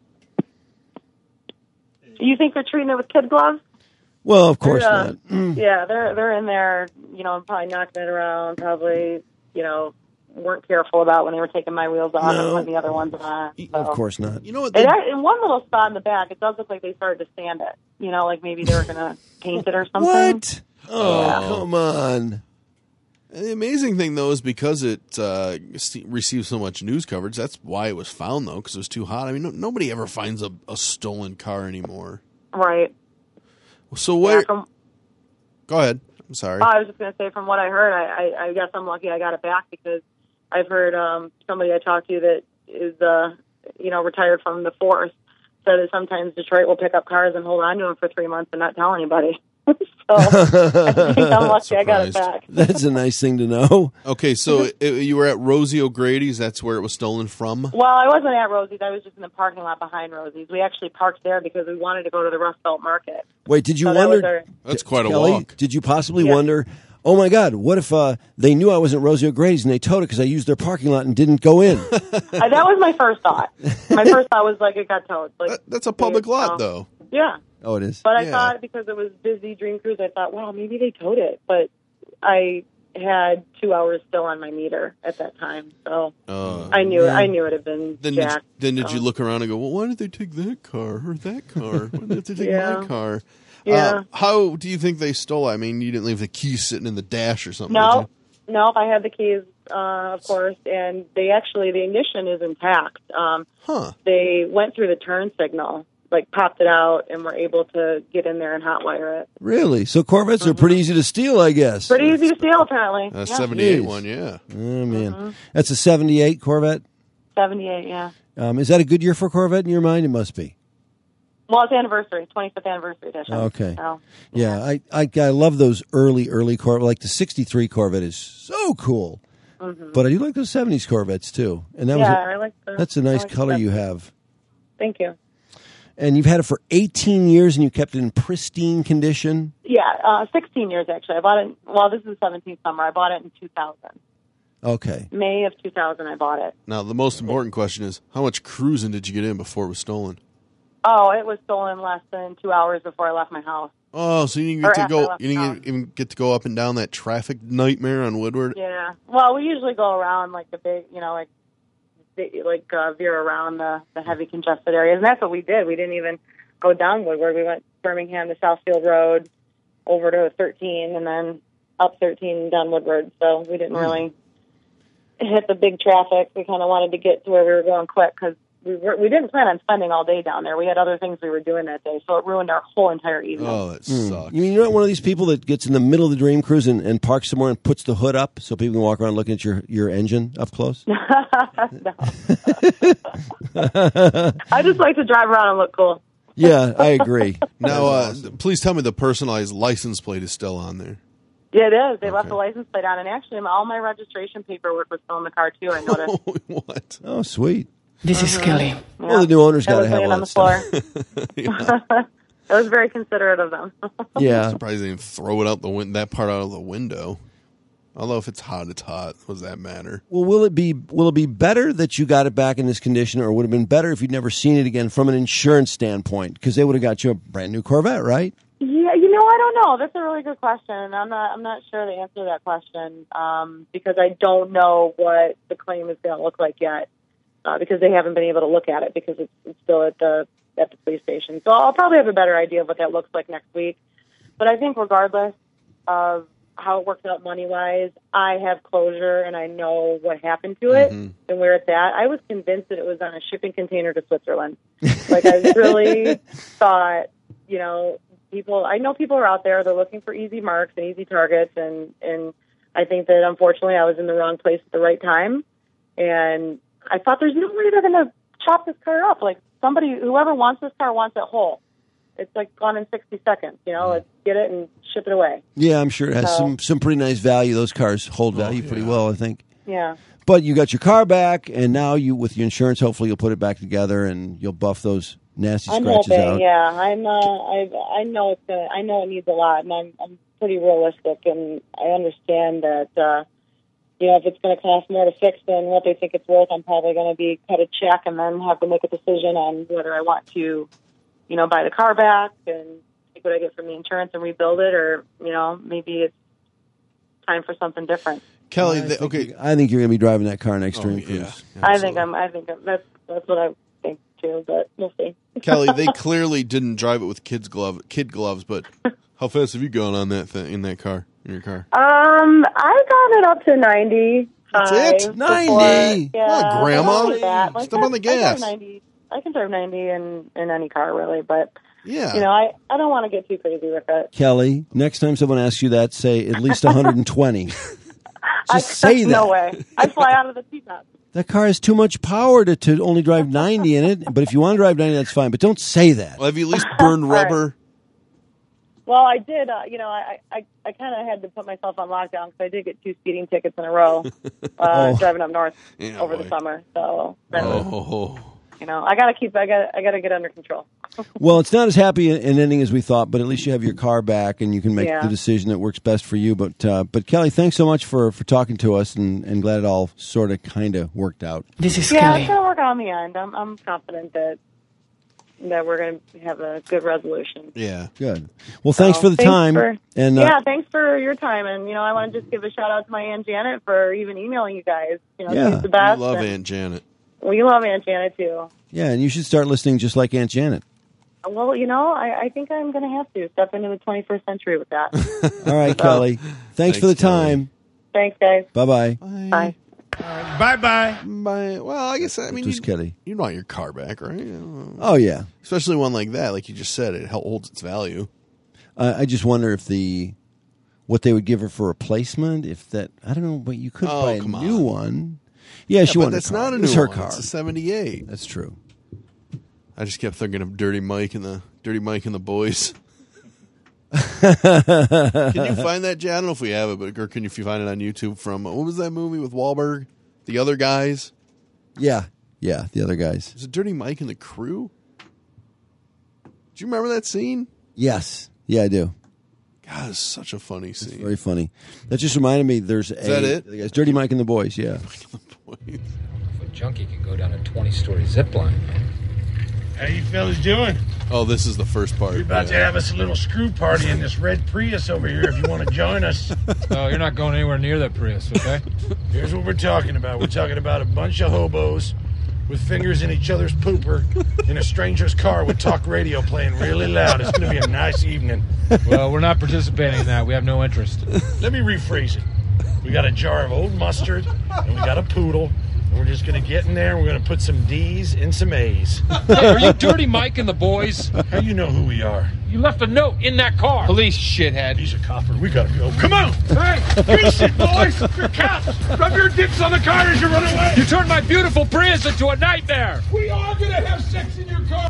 [SPEAKER 4] You think they're treating it with kid gloves?
[SPEAKER 1] Well, of course
[SPEAKER 4] They're, uh,
[SPEAKER 1] not. Mm.
[SPEAKER 4] Yeah, they're they're in there, you know, probably knocking it around, probably, you know, weren't careful about when they were taking my wheels off
[SPEAKER 1] No.
[SPEAKER 4] and putting the other ones on. So.
[SPEAKER 1] Of course not.
[SPEAKER 2] You know what?
[SPEAKER 4] It,
[SPEAKER 2] They,
[SPEAKER 4] act- in one little spot in the back, it does look like they started to sand it. You know, like maybe they were going to paint it or something.
[SPEAKER 1] What? Oh,
[SPEAKER 2] Yeah.
[SPEAKER 1] come on.
[SPEAKER 2] the amazing thing, though, is because it uh, received so much news coverage, that's why it was found, though, because it was too hot. I mean, no, nobody ever finds a, a stolen car anymore.
[SPEAKER 4] Right.
[SPEAKER 2] So
[SPEAKER 4] Yeah,
[SPEAKER 2] what?
[SPEAKER 4] from,
[SPEAKER 2] Go ahead. I'm sorry.
[SPEAKER 4] oh, I was just going to say, from what I heard, I, I, I guess I'm lucky I got it back because I've heard um, somebody I talked to that is, uh, you know, retired from the force said that sometimes Detroit will pick up cars and hold on to them for three months and not tell anybody. So I think I'm lucky I got it
[SPEAKER 2] Surprised.
[SPEAKER 4] back.
[SPEAKER 1] That's a nice thing to know.
[SPEAKER 2] Okay, so it, you were at Rosie O'Grady's. That's where it was stolen from.
[SPEAKER 4] Well, I wasn't at Rosie's. I was just in the parking lot behind Rosie's. We actually parked there because we wanted to go to the Rust Belt Market.
[SPEAKER 1] Wait, did you
[SPEAKER 4] So that was
[SPEAKER 1] wonder?
[SPEAKER 4] our-
[SPEAKER 2] That's quite a
[SPEAKER 1] Kelly,
[SPEAKER 2] walk.
[SPEAKER 1] did you possibly
[SPEAKER 4] Yeah.
[SPEAKER 1] wonder? Oh my God! What if uh, they knew I wasn't Rosie O'Grady's and they towed it because I used their parking lot and didn't go in?
[SPEAKER 4] Uh, that was my first thought. My first thought was like it got towed. Like,
[SPEAKER 2] That, that's a public
[SPEAKER 4] you
[SPEAKER 2] lot,
[SPEAKER 4] know.
[SPEAKER 2] though.
[SPEAKER 4] Yeah.
[SPEAKER 1] Oh, it is.
[SPEAKER 4] But I
[SPEAKER 2] Yeah.
[SPEAKER 4] thought because it was busy Dream Cruise, I thought, well, maybe they towed it. But I had two hours still on my meter at that time, so
[SPEAKER 2] Uh,
[SPEAKER 4] I knew
[SPEAKER 1] yeah.
[SPEAKER 4] I knew it had been
[SPEAKER 2] then did, you,
[SPEAKER 4] jacked.
[SPEAKER 2] then did
[SPEAKER 4] so.
[SPEAKER 2] you look around and go, well, why did they take that car or that car? Why did they take
[SPEAKER 4] Yeah.
[SPEAKER 2] my car?
[SPEAKER 4] Yeah.
[SPEAKER 2] Uh, how do you think they stole it? I mean, you didn't leave the keys sitting in the dash or something,
[SPEAKER 4] No,
[SPEAKER 2] did
[SPEAKER 4] No, I have the keys, uh, of course, and they actually, the ignition is intact. Um,
[SPEAKER 2] Huh.
[SPEAKER 4] They went through the turn signal, like popped it out, and were able to get in there and hotwire it.
[SPEAKER 1] Really? So Corvettes are pretty easy to steal, I guess.
[SPEAKER 4] Pretty easy to steal, apparently.
[SPEAKER 2] A
[SPEAKER 4] Yeah.
[SPEAKER 2] seventy-eight
[SPEAKER 1] Jeez.
[SPEAKER 2] one, yeah.
[SPEAKER 1] Oh, man. That's a seventy-eight Corvette?
[SPEAKER 4] seventy-eight, yeah.
[SPEAKER 1] Um, is that a good year for Corvette in your mind? It must be.
[SPEAKER 4] Well, it's anniversary, twenty-fifth anniversary edition.
[SPEAKER 1] Okay.
[SPEAKER 4] So,
[SPEAKER 1] Yeah, I, I I love those early, early Corvette. Like the sixty-three Corvette is so cool. But I do like those seventies Corvettes, too. And that
[SPEAKER 4] yeah,
[SPEAKER 1] was
[SPEAKER 4] I
[SPEAKER 1] a,
[SPEAKER 4] like the,
[SPEAKER 1] that's a nice
[SPEAKER 4] I like
[SPEAKER 1] color
[SPEAKER 4] the-
[SPEAKER 1] you have.
[SPEAKER 4] Thank you.
[SPEAKER 1] And you've had it for eighteen years, and you kept it in pristine condition.
[SPEAKER 4] Yeah, uh, sixteen years, actually. I bought it, well, this is the seventeenth summer. I bought it in two thousand.
[SPEAKER 1] Okay.
[SPEAKER 4] May of two thousand, I bought it.
[SPEAKER 2] Now, the most important question is, how much cruising did you get in before it was stolen?
[SPEAKER 4] Oh, it was stolen less than two hours before I left my house.
[SPEAKER 2] Oh, so you didn't
[SPEAKER 4] Or
[SPEAKER 2] get to
[SPEAKER 4] after I
[SPEAKER 2] go.
[SPEAKER 4] left
[SPEAKER 2] You didn't
[SPEAKER 4] town.
[SPEAKER 2] get, even get to go up and down that traffic nightmare on Woodward.
[SPEAKER 4] Yeah. Well, we usually go around like the big, you know, like the- like uh, veer around the, the heavy congested areas, and that's what we did. We didn't even go down Woodward. We went Birmingham to Southfield Road, over to thirteen, and then up thirteen and down Woodward. So we didn't really hit the big traffic. We kind of wanted to get to where we were going quick because we were, we didn't plan on spending all day down there. We had other things we were doing that day, so it ruined our whole entire evening.
[SPEAKER 2] Oh, that sucks.
[SPEAKER 1] You mean you're not one of these people that gets in the middle of the Dream Cruise and, and parks somewhere and puts the hood up so people can walk around looking at your, your engine up close?
[SPEAKER 4] No. I just like to drive around and look cool.
[SPEAKER 1] Yeah, I agree.
[SPEAKER 2] Now, uh, please tell me the personalized license plate is still on there.
[SPEAKER 4] Yeah, it is. They left
[SPEAKER 2] Okay.
[SPEAKER 4] the license plate on, and actually, all my registration paperwork was still in the car too. I noticed.
[SPEAKER 2] What?
[SPEAKER 1] Oh, sweet.
[SPEAKER 7] This is Kelly.
[SPEAKER 1] Well, the new owner's
[SPEAKER 4] It
[SPEAKER 1] got to
[SPEAKER 4] was
[SPEAKER 1] have
[SPEAKER 4] laying
[SPEAKER 1] all
[SPEAKER 4] on
[SPEAKER 1] that
[SPEAKER 4] the
[SPEAKER 1] stuff.
[SPEAKER 4] floor. It was very considerate of them.
[SPEAKER 1] Yeah.
[SPEAKER 2] Surprised they didn't throw it out the win- that part out of the window. Although if it's hot, it's hot. What does that matter?
[SPEAKER 1] Well, will it be will it be better that you got it back in this condition, or would it have been better if you'd never seen it again from an insurance standpoint? Because they would have got you a brand new Corvette, right?
[SPEAKER 4] Yeah, you know, I don't know. That's a really good question, and I'm not. I'm not sure the answer to that question um, because I don't know what the claim is going to look like yet. Uh, because they haven't been able to look at it because it's, it's still at the at the police station. So I'll probably have a better idea of what that looks like next week. But I think regardless of how it works out money-wise, I have closure and I know what happened to it
[SPEAKER 2] Mhm.
[SPEAKER 4] and where it's at. I was convinced that it was on a shipping container to Switzerland. Like, I really thought, you know, people, I know people are out there, they're looking for easy marks and easy targets, and, and I think that unfortunately I was in the wrong place at the right time. And I thought there's no way they're going to chop this car up. Like, somebody, whoever wants this car wants it whole. It's like gone in sixty seconds, you know, let's get it and ship it away.
[SPEAKER 1] Yeah, I'm sure it has
[SPEAKER 4] So-
[SPEAKER 1] some, some pretty nice value. Those cars hold value pretty
[SPEAKER 2] yeah.
[SPEAKER 1] well, I think.
[SPEAKER 4] Yeah.
[SPEAKER 1] But you got your car back, and now you, with your insurance, hopefully you'll put it back together and you'll buff those nasty
[SPEAKER 4] I'm
[SPEAKER 1] scratches
[SPEAKER 4] hoping,
[SPEAKER 1] out.
[SPEAKER 4] yeah. I'm, uh, I, I know it's gonna, I know it needs a lot, and I'm, I'm pretty realistic, and I understand that, uh, you know, if it's going to cost more to fix than what they think it's worth, I'm probably going to be cut a check and then have to make a decision on whether I want to, you know, buy the car back and take what I get from the insurance and rebuild it, or, you know, maybe it's time for something different.
[SPEAKER 2] Kelly,
[SPEAKER 1] I
[SPEAKER 2] they,
[SPEAKER 1] think
[SPEAKER 2] okay.
[SPEAKER 1] you- I think you're going to be driving that car next
[SPEAKER 2] Oh,
[SPEAKER 1] Dream
[SPEAKER 2] yeah,
[SPEAKER 1] Cruise.
[SPEAKER 4] I think
[SPEAKER 2] absolutely.
[SPEAKER 4] I'm, I think I'm, that's, that's what I think too, but we'll see.
[SPEAKER 2] Kelly, they clearly didn't drive it with kids glove, kid gloves, but how fast have you gone on that thing, in that car, in your car?
[SPEAKER 4] Um, I got it up to ninety.
[SPEAKER 2] That's it?
[SPEAKER 1] ninety?
[SPEAKER 4] Yeah,
[SPEAKER 2] Come on, Grandma.
[SPEAKER 4] I like that. Like,
[SPEAKER 2] Step on the
[SPEAKER 4] I drive
[SPEAKER 2] gas.
[SPEAKER 4] ninety. I can drive ninety in, in any car, really, but
[SPEAKER 2] Yeah.
[SPEAKER 4] you know, I, I don't want to get too crazy with it.
[SPEAKER 1] Kelly, next time someone asks you that, say at least one hundred twenty. Just
[SPEAKER 4] I,
[SPEAKER 1] say that.
[SPEAKER 4] No way. I fly out of the teacup.
[SPEAKER 1] That car has too much power to, to only drive ninety in it. But if you want to drive ninety, that's fine. But don't say that.
[SPEAKER 2] Well, have you at least burned
[SPEAKER 4] All right.
[SPEAKER 2] rubber?
[SPEAKER 4] Well, I did. Uh, you know, I I, I kind of had to put myself on lockdown because I did get two speeding tickets in a row uh,
[SPEAKER 1] Oh.
[SPEAKER 4] driving up north
[SPEAKER 2] Yeah,
[SPEAKER 4] over
[SPEAKER 2] boy.
[SPEAKER 4] the summer. So, that was,
[SPEAKER 2] Oh,
[SPEAKER 4] you know, I got to keep. I got. I got to get under control.
[SPEAKER 1] Well, it's not as happy an ending as we thought, but at least you have your car back and you can make
[SPEAKER 4] Yeah.
[SPEAKER 1] the decision that works best for you. But uh, but Kelly, thanks so much for, for talking to us, and, and glad it all sort of kind of worked out.
[SPEAKER 7] This is
[SPEAKER 4] Yeah,
[SPEAKER 7] Kelly.
[SPEAKER 4] it's gonna work out in the end. I'm I'm confident that that we're gonna have a good resolution.
[SPEAKER 2] yeah.
[SPEAKER 1] Good. Well, thanks
[SPEAKER 4] So,
[SPEAKER 1] for the
[SPEAKER 4] thanks
[SPEAKER 1] time.
[SPEAKER 4] for-
[SPEAKER 1] and uh,
[SPEAKER 4] yeah, thanks for your time, and you know, I want to just give a shout out to my Aunt Janet for even emailing you guys. You know,
[SPEAKER 1] Yeah.
[SPEAKER 4] she's the
[SPEAKER 2] I
[SPEAKER 4] best.
[SPEAKER 2] love
[SPEAKER 4] and-
[SPEAKER 2] Aunt Janet.
[SPEAKER 4] Well, you love Aunt Janet too.
[SPEAKER 1] yeah, and you should start listening just like Aunt Janet.
[SPEAKER 4] Well, you know, I, I think I'm going to have to step into the twenty-first century with that.
[SPEAKER 1] All right, Kelly. Thanks, for the
[SPEAKER 2] Thanks, Kelly.
[SPEAKER 1] time.
[SPEAKER 4] Thanks, guys.
[SPEAKER 1] Bye-bye.
[SPEAKER 4] Bye.
[SPEAKER 7] Bye-bye.
[SPEAKER 2] Bye. Well, I guess, I mean,
[SPEAKER 1] Just
[SPEAKER 2] you,
[SPEAKER 1] Kelly.
[SPEAKER 2] you want your car back, right?
[SPEAKER 1] Oh, yeah.
[SPEAKER 2] Especially one like that, like you just said, it holds its value.
[SPEAKER 1] Uh, I just wonder if the what they would give her for replacement, if that, I don't know, but you could
[SPEAKER 2] Oh,
[SPEAKER 1] buy a
[SPEAKER 2] come
[SPEAKER 1] new
[SPEAKER 2] on.
[SPEAKER 1] one. Yeah,
[SPEAKER 2] Yeah,
[SPEAKER 1] she
[SPEAKER 2] but
[SPEAKER 1] wanted
[SPEAKER 2] that's
[SPEAKER 1] a car.
[SPEAKER 2] not a
[SPEAKER 1] It
[SPEAKER 2] new
[SPEAKER 1] was her
[SPEAKER 2] one.
[SPEAKER 1] car.
[SPEAKER 2] It's a seventy-eight.
[SPEAKER 1] That's true.
[SPEAKER 2] I just kept thinking of Dirty Mike and the Dirty Mike and the Boys. Can you find that, Jay? I don't know if we have it, but or can you, if you find it on YouTube from, what was that movie with Wahlberg? The Other Guys?
[SPEAKER 1] Yeah, yeah, the other guys.
[SPEAKER 2] Is it Dirty Mike and the Crew? Do you remember that scene?
[SPEAKER 1] Yes, yeah, I do.
[SPEAKER 2] God, it's such a funny scene.
[SPEAKER 1] Very funny. That just reminded me. There's a
[SPEAKER 2] that it?
[SPEAKER 1] the guys, Dirty Mike and the Boys. Yeah.
[SPEAKER 8] A junkie can go down a twenty-story zip line.
[SPEAKER 7] How you fellas doing?
[SPEAKER 2] Oh, this is the first part.
[SPEAKER 7] We're about to have us a little screw party in this red Prius over here if you want to join us.
[SPEAKER 8] No, you're not going anywhere near that Prius, okay?
[SPEAKER 7] Here's what we're talking about. We're talking about a bunch of hobos with fingers in each other's pooper in a stranger's car with talk radio playing really loud. It's going to be a nice evening.
[SPEAKER 8] Well, we're not participating in that. We have no interest.
[SPEAKER 7] Let me rephrase it. We got a jar of old mustard, and we got a poodle, and we're just going to get in there, and we're going to put some D's and some A's.
[SPEAKER 8] Hey, are you Dirty Mike and the Boys?
[SPEAKER 7] How you know who we are?
[SPEAKER 8] You left a note in that car. Police, shithead.
[SPEAKER 7] He's a copper. We got to go. Come on!
[SPEAKER 8] Hey,
[SPEAKER 7] Grease it, boys! You're cops! Rub your dicks on the car as you run away!
[SPEAKER 8] you turned my beautiful Prius into a nightmare.
[SPEAKER 7] We are going to have sex in your car!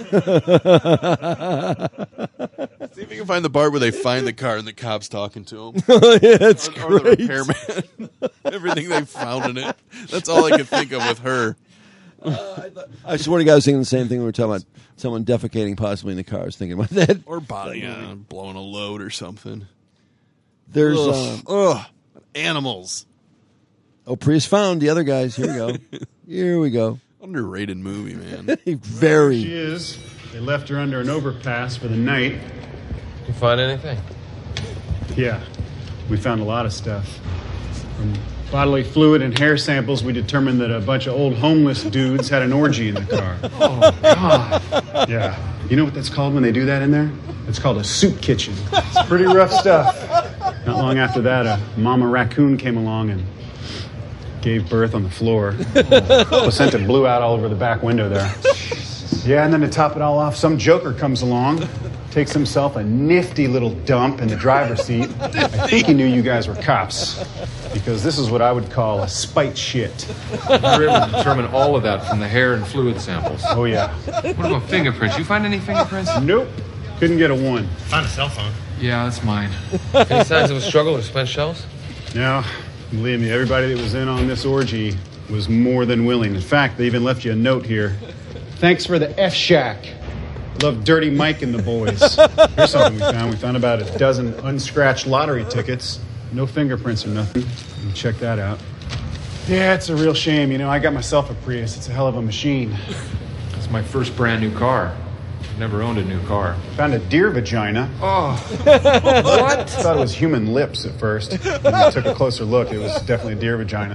[SPEAKER 2] See if you can find the part where they find the car and the cops talking to them.
[SPEAKER 1] Yeah, that's
[SPEAKER 2] or, or the
[SPEAKER 1] great.
[SPEAKER 2] repairman. Everything they found in it. That's all I could think of with her.
[SPEAKER 1] I swear to God, I was thinking the same thing when we were talking about someone defecating possibly in the car. I was thinking about that.
[SPEAKER 2] Or body, uh, blowing a load or something.
[SPEAKER 1] There's
[SPEAKER 2] Ugh.
[SPEAKER 1] um,
[SPEAKER 2] Ugh. Animals.
[SPEAKER 1] oh, Prius found the other guys. Here we go. Here we go.
[SPEAKER 2] Underrated movie, man.
[SPEAKER 1] Very.
[SPEAKER 9] She is. They left her under an overpass for the night.
[SPEAKER 3] You find anything?
[SPEAKER 9] Yeah, we found a lot of stuff. From bodily fluid and hair samples, we determined that a bunch of old homeless dudes had an orgy in the car.
[SPEAKER 3] Oh, God.
[SPEAKER 9] Yeah. You know what that's called when they do that in there? It's called a soup kitchen. It's pretty rough stuff. Not long after that, a mama raccoon came along and gave birth on the floor. Placenta blew out all over the back window there. Yeah, and then to top it all off, some joker comes along, takes himself a nifty little dump in the driver's seat. I think he knew you guys were cops, because this is what I would call a spite shit.
[SPEAKER 3] You were able to determine all of that from the hair and fluid samples.
[SPEAKER 9] Oh, yeah.
[SPEAKER 3] What about fingerprints? You find any fingerprints?
[SPEAKER 9] Nope. Couldn't get a one.
[SPEAKER 7] Found a cell phone.
[SPEAKER 3] Yeah, that's mine. Any signs of a struggle or spent shells?
[SPEAKER 9] Now, believe me, everybody that was in on this orgy was more than willing. In fact, they even left you a note here. Thanks for the F-Shack. Love Dirty Mike and the Boys. Here's something we found. We found about a dozen unscratched lottery tickets. No fingerprints or nothing. You can check that out. Yeah, it's a real shame. You know, I got myself a Prius. It's a hell of a machine.
[SPEAKER 3] It's my first brand new car. I've never owned a new car.
[SPEAKER 9] Found a deer vagina.
[SPEAKER 3] Oh. What?
[SPEAKER 9] Thought it was human lips at first. When I took a closer look, it was definitely a deer vagina.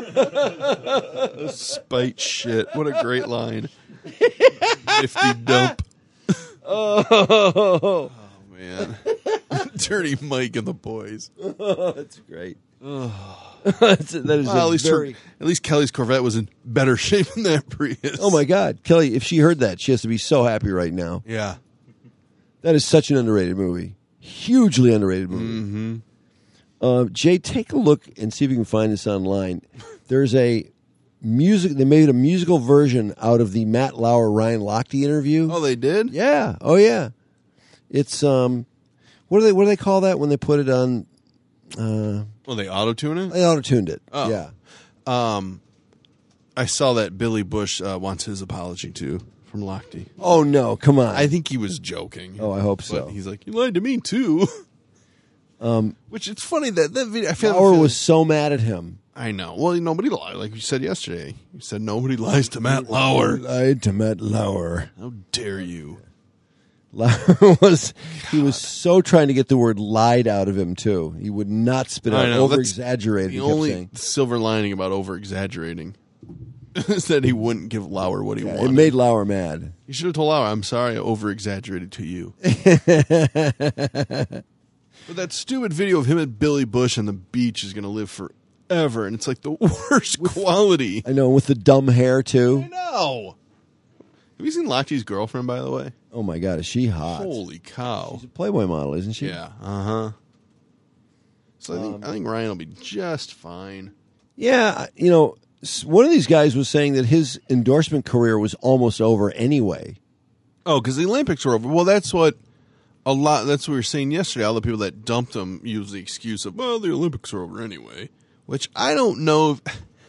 [SPEAKER 2] Spite shit. What a great line. Nifty dump.
[SPEAKER 1] Oh,
[SPEAKER 2] Oh, man. Dirty Mike and the Boys.
[SPEAKER 1] that's great. That's, that is
[SPEAKER 2] Well,
[SPEAKER 1] a
[SPEAKER 2] at least
[SPEAKER 1] very.
[SPEAKER 2] her, at least Kelly's Corvette was in better shape than that Prius.
[SPEAKER 1] Oh my God, Kelly! If she heard that, she has to be so happy right now.
[SPEAKER 2] Yeah.
[SPEAKER 1] That is such an underrated movie, hugely underrated movie.
[SPEAKER 2] Mm-hmm.
[SPEAKER 1] Uh, Jay, take a look and see if you can find this online. There's a music. They made a musical version out of the Matt Lauer Ryan Lochte interview.
[SPEAKER 2] Oh, they did?
[SPEAKER 1] Yeah. Oh yeah. It's um, what do they what do they call that when they put it on? Uh,
[SPEAKER 2] Well, they auto-tune it?
[SPEAKER 1] they auto-tuned it.
[SPEAKER 2] Oh.
[SPEAKER 1] Yeah.
[SPEAKER 2] Um, I saw that Billy Bush uh, wants his apology, too, from Lochte.
[SPEAKER 1] Oh no! Come on.
[SPEAKER 2] I think he was joking.
[SPEAKER 1] Oh, I hope
[SPEAKER 2] But
[SPEAKER 1] so.
[SPEAKER 2] he's like, you lied to me, too.
[SPEAKER 1] Um,
[SPEAKER 2] Which, it's funny that that video... I feel
[SPEAKER 1] Lauer
[SPEAKER 2] feel-
[SPEAKER 1] was so mad at him.
[SPEAKER 2] I know. Well, nobody lied, like you said yesterday. You said nobody lies to Matt Lauer.
[SPEAKER 1] Lied to Matt Lauer.
[SPEAKER 2] How dare you?
[SPEAKER 1] Lauer was he was so trying to get the word lied out of him too. He would not spit
[SPEAKER 2] I
[SPEAKER 1] out
[SPEAKER 2] know,
[SPEAKER 1] over
[SPEAKER 2] that's
[SPEAKER 1] exaggerated.
[SPEAKER 2] The
[SPEAKER 1] He kept
[SPEAKER 2] only
[SPEAKER 1] saying.
[SPEAKER 2] silver lining about over-exaggerating is that he wouldn't give Lauer what he
[SPEAKER 1] Yeah,
[SPEAKER 2] wanted.
[SPEAKER 1] it made Lauer mad.
[SPEAKER 2] You should have told Lauer, I'm sorry I over-exaggerated to you. But that stupid video of him at Billy Bush on the beach is going to live forever, and it's like the worst with, quality.
[SPEAKER 1] I know, with the dumb hair, too.
[SPEAKER 2] I know. Have you seen Lachi's girlfriend, by the way?
[SPEAKER 1] Oh, my God, is she hot?
[SPEAKER 2] Holy cow.
[SPEAKER 1] She's a Playboy model, isn't she?
[SPEAKER 2] Yeah, uh-huh. So I think, um, I think Ryan will be just fine.
[SPEAKER 1] Yeah, you know, one of these guys was saying that his endorsement career was almost over anyway.
[SPEAKER 2] Oh, because the Olympics were over. Well, that's what a lot. That's what we were saying yesterday. All the people that dumped him use the excuse of, well, the Olympics are over anyway. Which I don't know. If,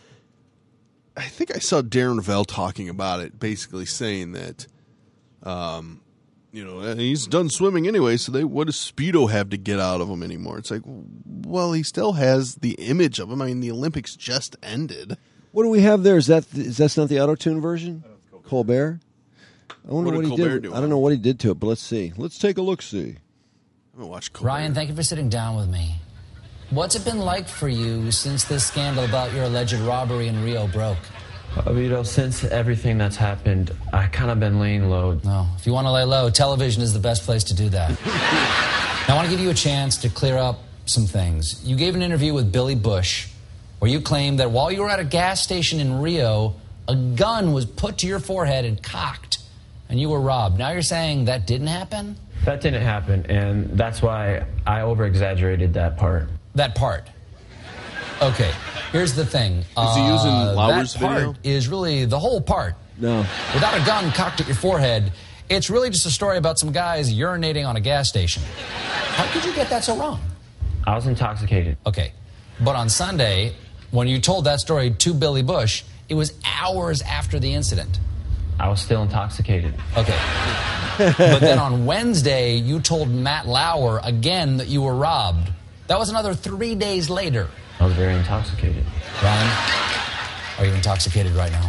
[SPEAKER 2] I think I saw Darren Vell talking about it, basically saying that, um, you know, he's done swimming anyway. So they, what does Speedo have to get out of him anymore? It's like, well, he still has the image of him. I mean, the Olympics just ended.
[SPEAKER 1] What do we have there? Is that is that's not the auto-tune version? Colbert. Colbert? I wonder
[SPEAKER 2] what,
[SPEAKER 1] what he
[SPEAKER 2] Colbert
[SPEAKER 1] did.
[SPEAKER 2] do
[SPEAKER 1] I don't know what he did to it, but let's see. Let's take a look-see.
[SPEAKER 2] I'm gonna watch Colbert.
[SPEAKER 10] Ryan, thank you for sitting down with me. What's it been like for you since this scandal about your alleged robbery in Rio broke?
[SPEAKER 11] Uh, you know, since everything that's happened, I kind of been laying low.
[SPEAKER 10] No, if you want to lay low, television is the best place to do that. Now, I want to give you a chance to clear up some things. You gave an interview with Billy Bush where you claimed that while you were at a gas station in Rio, a gun was put to your forehead and cocked, and you were robbed. Now you're saying that didn't happen?
[SPEAKER 11] That didn't happen, and that's why I over-exaggerated that part.
[SPEAKER 10] That part. Okay, here's the thing.
[SPEAKER 2] Is he using
[SPEAKER 10] uh,
[SPEAKER 2] Lauer's
[SPEAKER 10] that part
[SPEAKER 2] video?
[SPEAKER 10] Is really the whole part.
[SPEAKER 1] No.
[SPEAKER 10] Without a gun cocked at your forehead, it's really just a story about some guys urinating on a gas station. How could you get that so wrong?
[SPEAKER 11] I was intoxicated.
[SPEAKER 10] Okay, but on Sunday, when you told that story to Billy Bush, it was hours after the incident.
[SPEAKER 11] I was still intoxicated.
[SPEAKER 10] Okay. But then on Wednesday, you told Matt Lauer again that you were robbed. That was another three days later.
[SPEAKER 11] I was very intoxicated.
[SPEAKER 10] Ryan, are you intoxicated right now?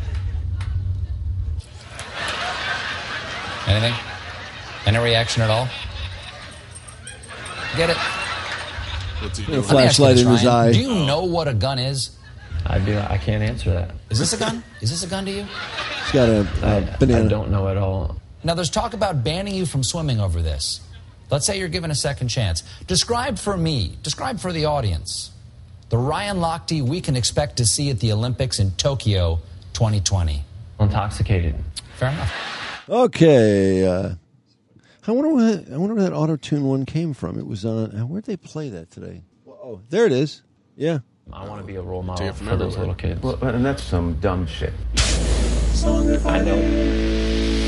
[SPEAKER 10] Anything? Any reaction at all? Get it?
[SPEAKER 2] What's he
[SPEAKER 1] A
[SPEAKER 2] doing?
[SPEAKER 1] flashlight in his eye.
[SPEAKER 10] Do you know what a gun is?
[SPEAKER 11] I do. I can't answer that.
[SPEAKER 10] Is this a gun? Is this a gun to you?
[SPEAKER 1] He's got a, a
[SPEAKER 11] I,
[SPEAKER 1] banana.
[SPEAKER 11] I don't know at all.
[SPEAKER 10] Now, there's talk about banning you from swimming over this. Let's say you're given a second chance. Describe for me, describe for the audience, the Ryan Lochte we can expect to see at the Olympics in Tokyo twenty twenty.
[SPEAKER 11] Intoxicated.
[SPEAKER 10] Fair enough.
[SPEAKER 1] Okay. Uh, I wonder where that, I wonder where that auto-tune one came from. It was on. Uh, where'd they play that today? Oh, there it is. Yeah.
[SPEAKER 11] I want to be a role model
[SPEAKER 2] Take it
[SPEAKER 11] for
[SPEAKER 2] from
[SPEAKER 11] those
[SPEAKER 2] everywhere.
[SPEAKER 11] little kids.
[SPEAKER 12] Well, and that's some dumb shit.
[SPEAKER 11] I know.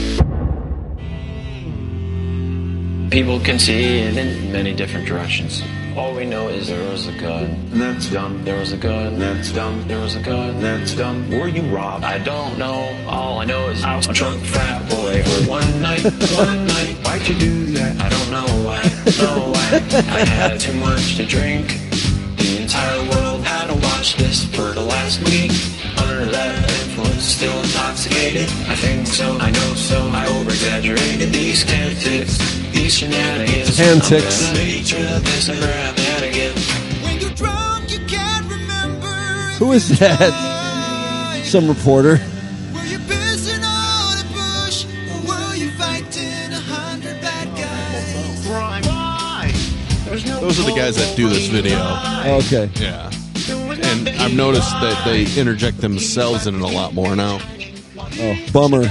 [SPEAKER 11] People can see it in many different directions. All we know is there was a gun.
[SPEAKER 12] And that's dumb.
[SPEAKER 11] There was a gun.
[SPEAKER 12] And that's dumb.
[SPEAKER 11] There was a gun.
[SPEAKER 12] And that's dumb. Were you robbed?
[SPEAKER 11] I don't know. All I know is I was a drunk frat boy for one night. One night.
[SPEAKER 12] Why'd you do that?
[SPEAKER 11] I don't know why. No why. I had too much to drink. The entire world had to watch this for the last week. Under that influence, still intoxicated. I think so. I know so. I over-exaggerated these antics. These shenanigans.
[SPEAKER 1] Antics.
[SPEAKER 11] I'm gonna make sure that this never happen again.
[SPEAKER 13] When you're drunk, you can't remember.
[SPEAKER 1] Who is that? Some reporter.
[SPEAKER 13] Were you pissing on a bush, or were you fighting a hundred bad guys?
[SPEAKER 12] Why?
[SPEAKER 11] There's no
[SPEAKER 2] Those are the guys that do this video.
[SPEAKER 1] Okay.
[SPEAKER 2] Yeah. And I've noticed that they interject themselves in it a lot more now.
[SPEAKER 1] Oh, bummer.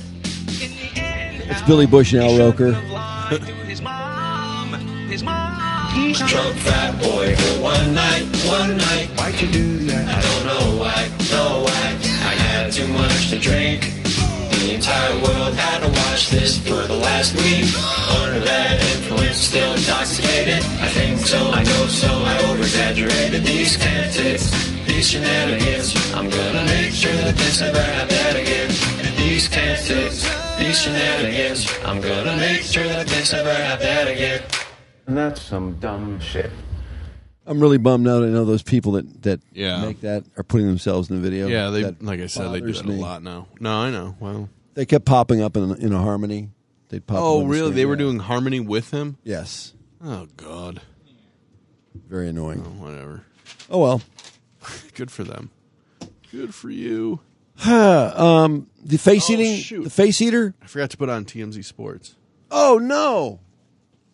[SPEAKER 1] It's Billy Bush and Al Roker.
[SPEAKER 11] Drunk fat boy for one night, one night.
[SPEAKER 12] Why'd you do that?
[SPEAKER 11] I don't know why, no why. I had too much to drink. The entire world had to watch this for the last week. Under that influence, still intoxicated. I think so, I know so. I over-exaggerated these antics, these shenanigans. I'm gonna make sure that this never happen again. These antics, these shenanigans. I'm gonna make sure that this never happen again.
[SPEAKER 12] And that's some dumb shit.
[SPEAKER 1] I'm really bummed now that I know those people that, that
[SPEAKER 2] Yeah.
[SPEAKER 1] make that are putting themselves in the video.
[SPEAKER 2] Yeah, they
[SPEAKER 1] That
[SPEAKER 2] like I said, they do
[SPEAKER 1] bothers
[SPEAKER 2] that a
[SPEAKER 1] me.
[SPEAKER 2] lot now. No, I know. Well,
[SPEAKER 1] They kept popping up in, in a harmony. They'd pop up
[SPEAKER 2] oh,
[SPEAKER 1] on the
[SPEAKER 2] really?
[SPEAKER 1] screen,
[SPEAKER 2] They were
[SPEAKER 1] yeah.
[SPEAKER 2] doing harmony with him?
[SPEAKER 1] Yes.
[SPEAKER 2] Oh, God.
[SPEAKER 1] Very annoying.
[SPEAKER 2] Oh, whatever.
[SPEAKER 1] Oh, well.
[SPEAKER 2] Good for them. Good for you.
[SPEAKER 1] um, the face
[SPEAKER 2] Oh,
[SPEAKER 1] eating,
[SPEAKER 2] shoot.
[SPEAKER 1] the face eater.
[SPEAKER 2] I forgot to put on T M Z Sports.
[SPEAKER 1] Oh no!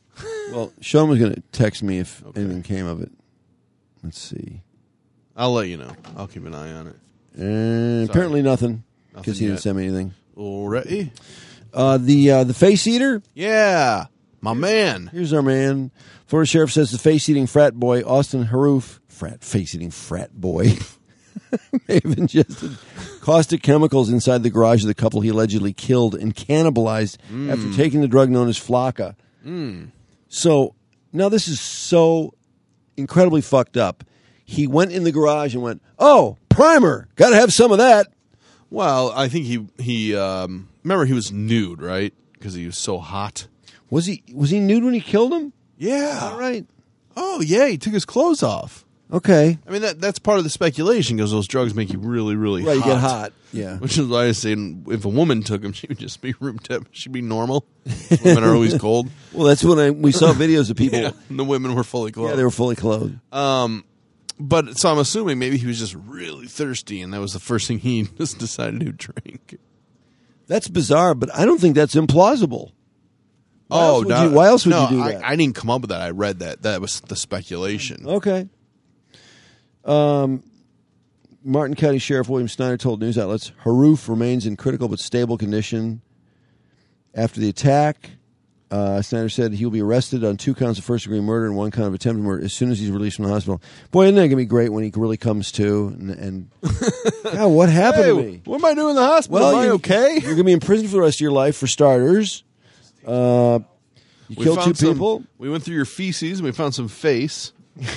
[SPEAKER 1] Well, Sean was going to text me if okay. anything came of it. Let's see.
[SPEAKER 2] I'll let you know. I'll keep an eye on it.
[SPEAKER 1] And apparently nothing, because he
[SPEAKER 2] yet.
[SPEAKER 1] didn't send me anything.
[SPEAKER 2] Already?
[SPEAKER 1] Uh, the uh, the face eater?
[SPEAKER 2] Yeah, my man.
[SPEAKER 1] Here's our man. Florida Sheriff says the face eating frat boy, Austin Haroof, frat face eating frat boy, may have ingested caustic chemicals inside the garage of the couple he allegedly killed and cannibalized mm. after taking the drug known as Flakka.
[SPEAKER 2] Mm.
[SPEAKER 1] So now this is so incredibly fucked up. He went in the garage and went, "Oh, primer, got to have some of that."
[SPEAKER 2] Well, I think he he um, remember he was nude, right? Because he was so hot.
[SPEAKER 1] Was he was he nude when he killed him?
[SPEAKER 2] Yeah.
[SPEAKER 1] All right.
[SPEAKER 2] Oh yeah, he took his clothes off.
[SPEAKER 1] Okay.
[SPEAKER 2] I mean that that's part of the speculation because those drugs make you really really
[SPEAKER 1] right,
[SPEAKER 2] hot.
[SPEAKER 1] You get hot. Yeah.
[SPEAKER 2] Which is why I say if a woman took them, she would just be room temp. She'd be normal. Women are always cold.
[SPEAKER 1] Well, that's when I we saw videos of people.
[SPEAKER 2] Yeah, the women were fully clothed.
[SPEAKER 1] Yeah, they were fully clothed.
[SPEAKER 2] Um. But so I'm assuming maybe he was just really thirsty, and that was the first thing he just decided to drink.
[SPEAKER 1] That's bizarre, but I don't think that's implausible. Why
[SPEAKER 2] oh,
[SPEAKER 1] else would
[SPEAKER 2] no,
[SPEAKER 1] you, why else would
[SPEAKER 2] no,
[SPEAKER 1] you do
[SPEAKER 2] I,
[SPEAKER 1] that?
[SPEAKER 2] I didn't come up with that. I read that. That was the speculation.
[SPEAKER 1] Okay. Um, Martin County Sheriff William Snyder told news outlets Haroof remains in critical but stable condition after the attack. Uh, Snyder said he will be arrested on two counts of first-degree murder and one count of attempted murder as soon as he's released from the hospital. Boy, isn't that going to be great when he really comes to? And, and God, what happened
[SPEAKER 2] hey,
[SPEAKER 1] to me?
[SPEAKER 2] What am I doing in the hospital?
[SPEAKER 1] Well,
[SPEAKER 2] am I
[SPEAKER 1] you're,
[SPEAKER 2] okay?
[SPEAKER 1] You're going to be in prison for the rest of your life, for starters. Uh, you
[SPEAKER 2] we
[SPEAKER 1] killed two
[SPEAKER 2] some,
[SPEAKER 1] people.
[SPEAKER 2] We went through your feces and we found some face.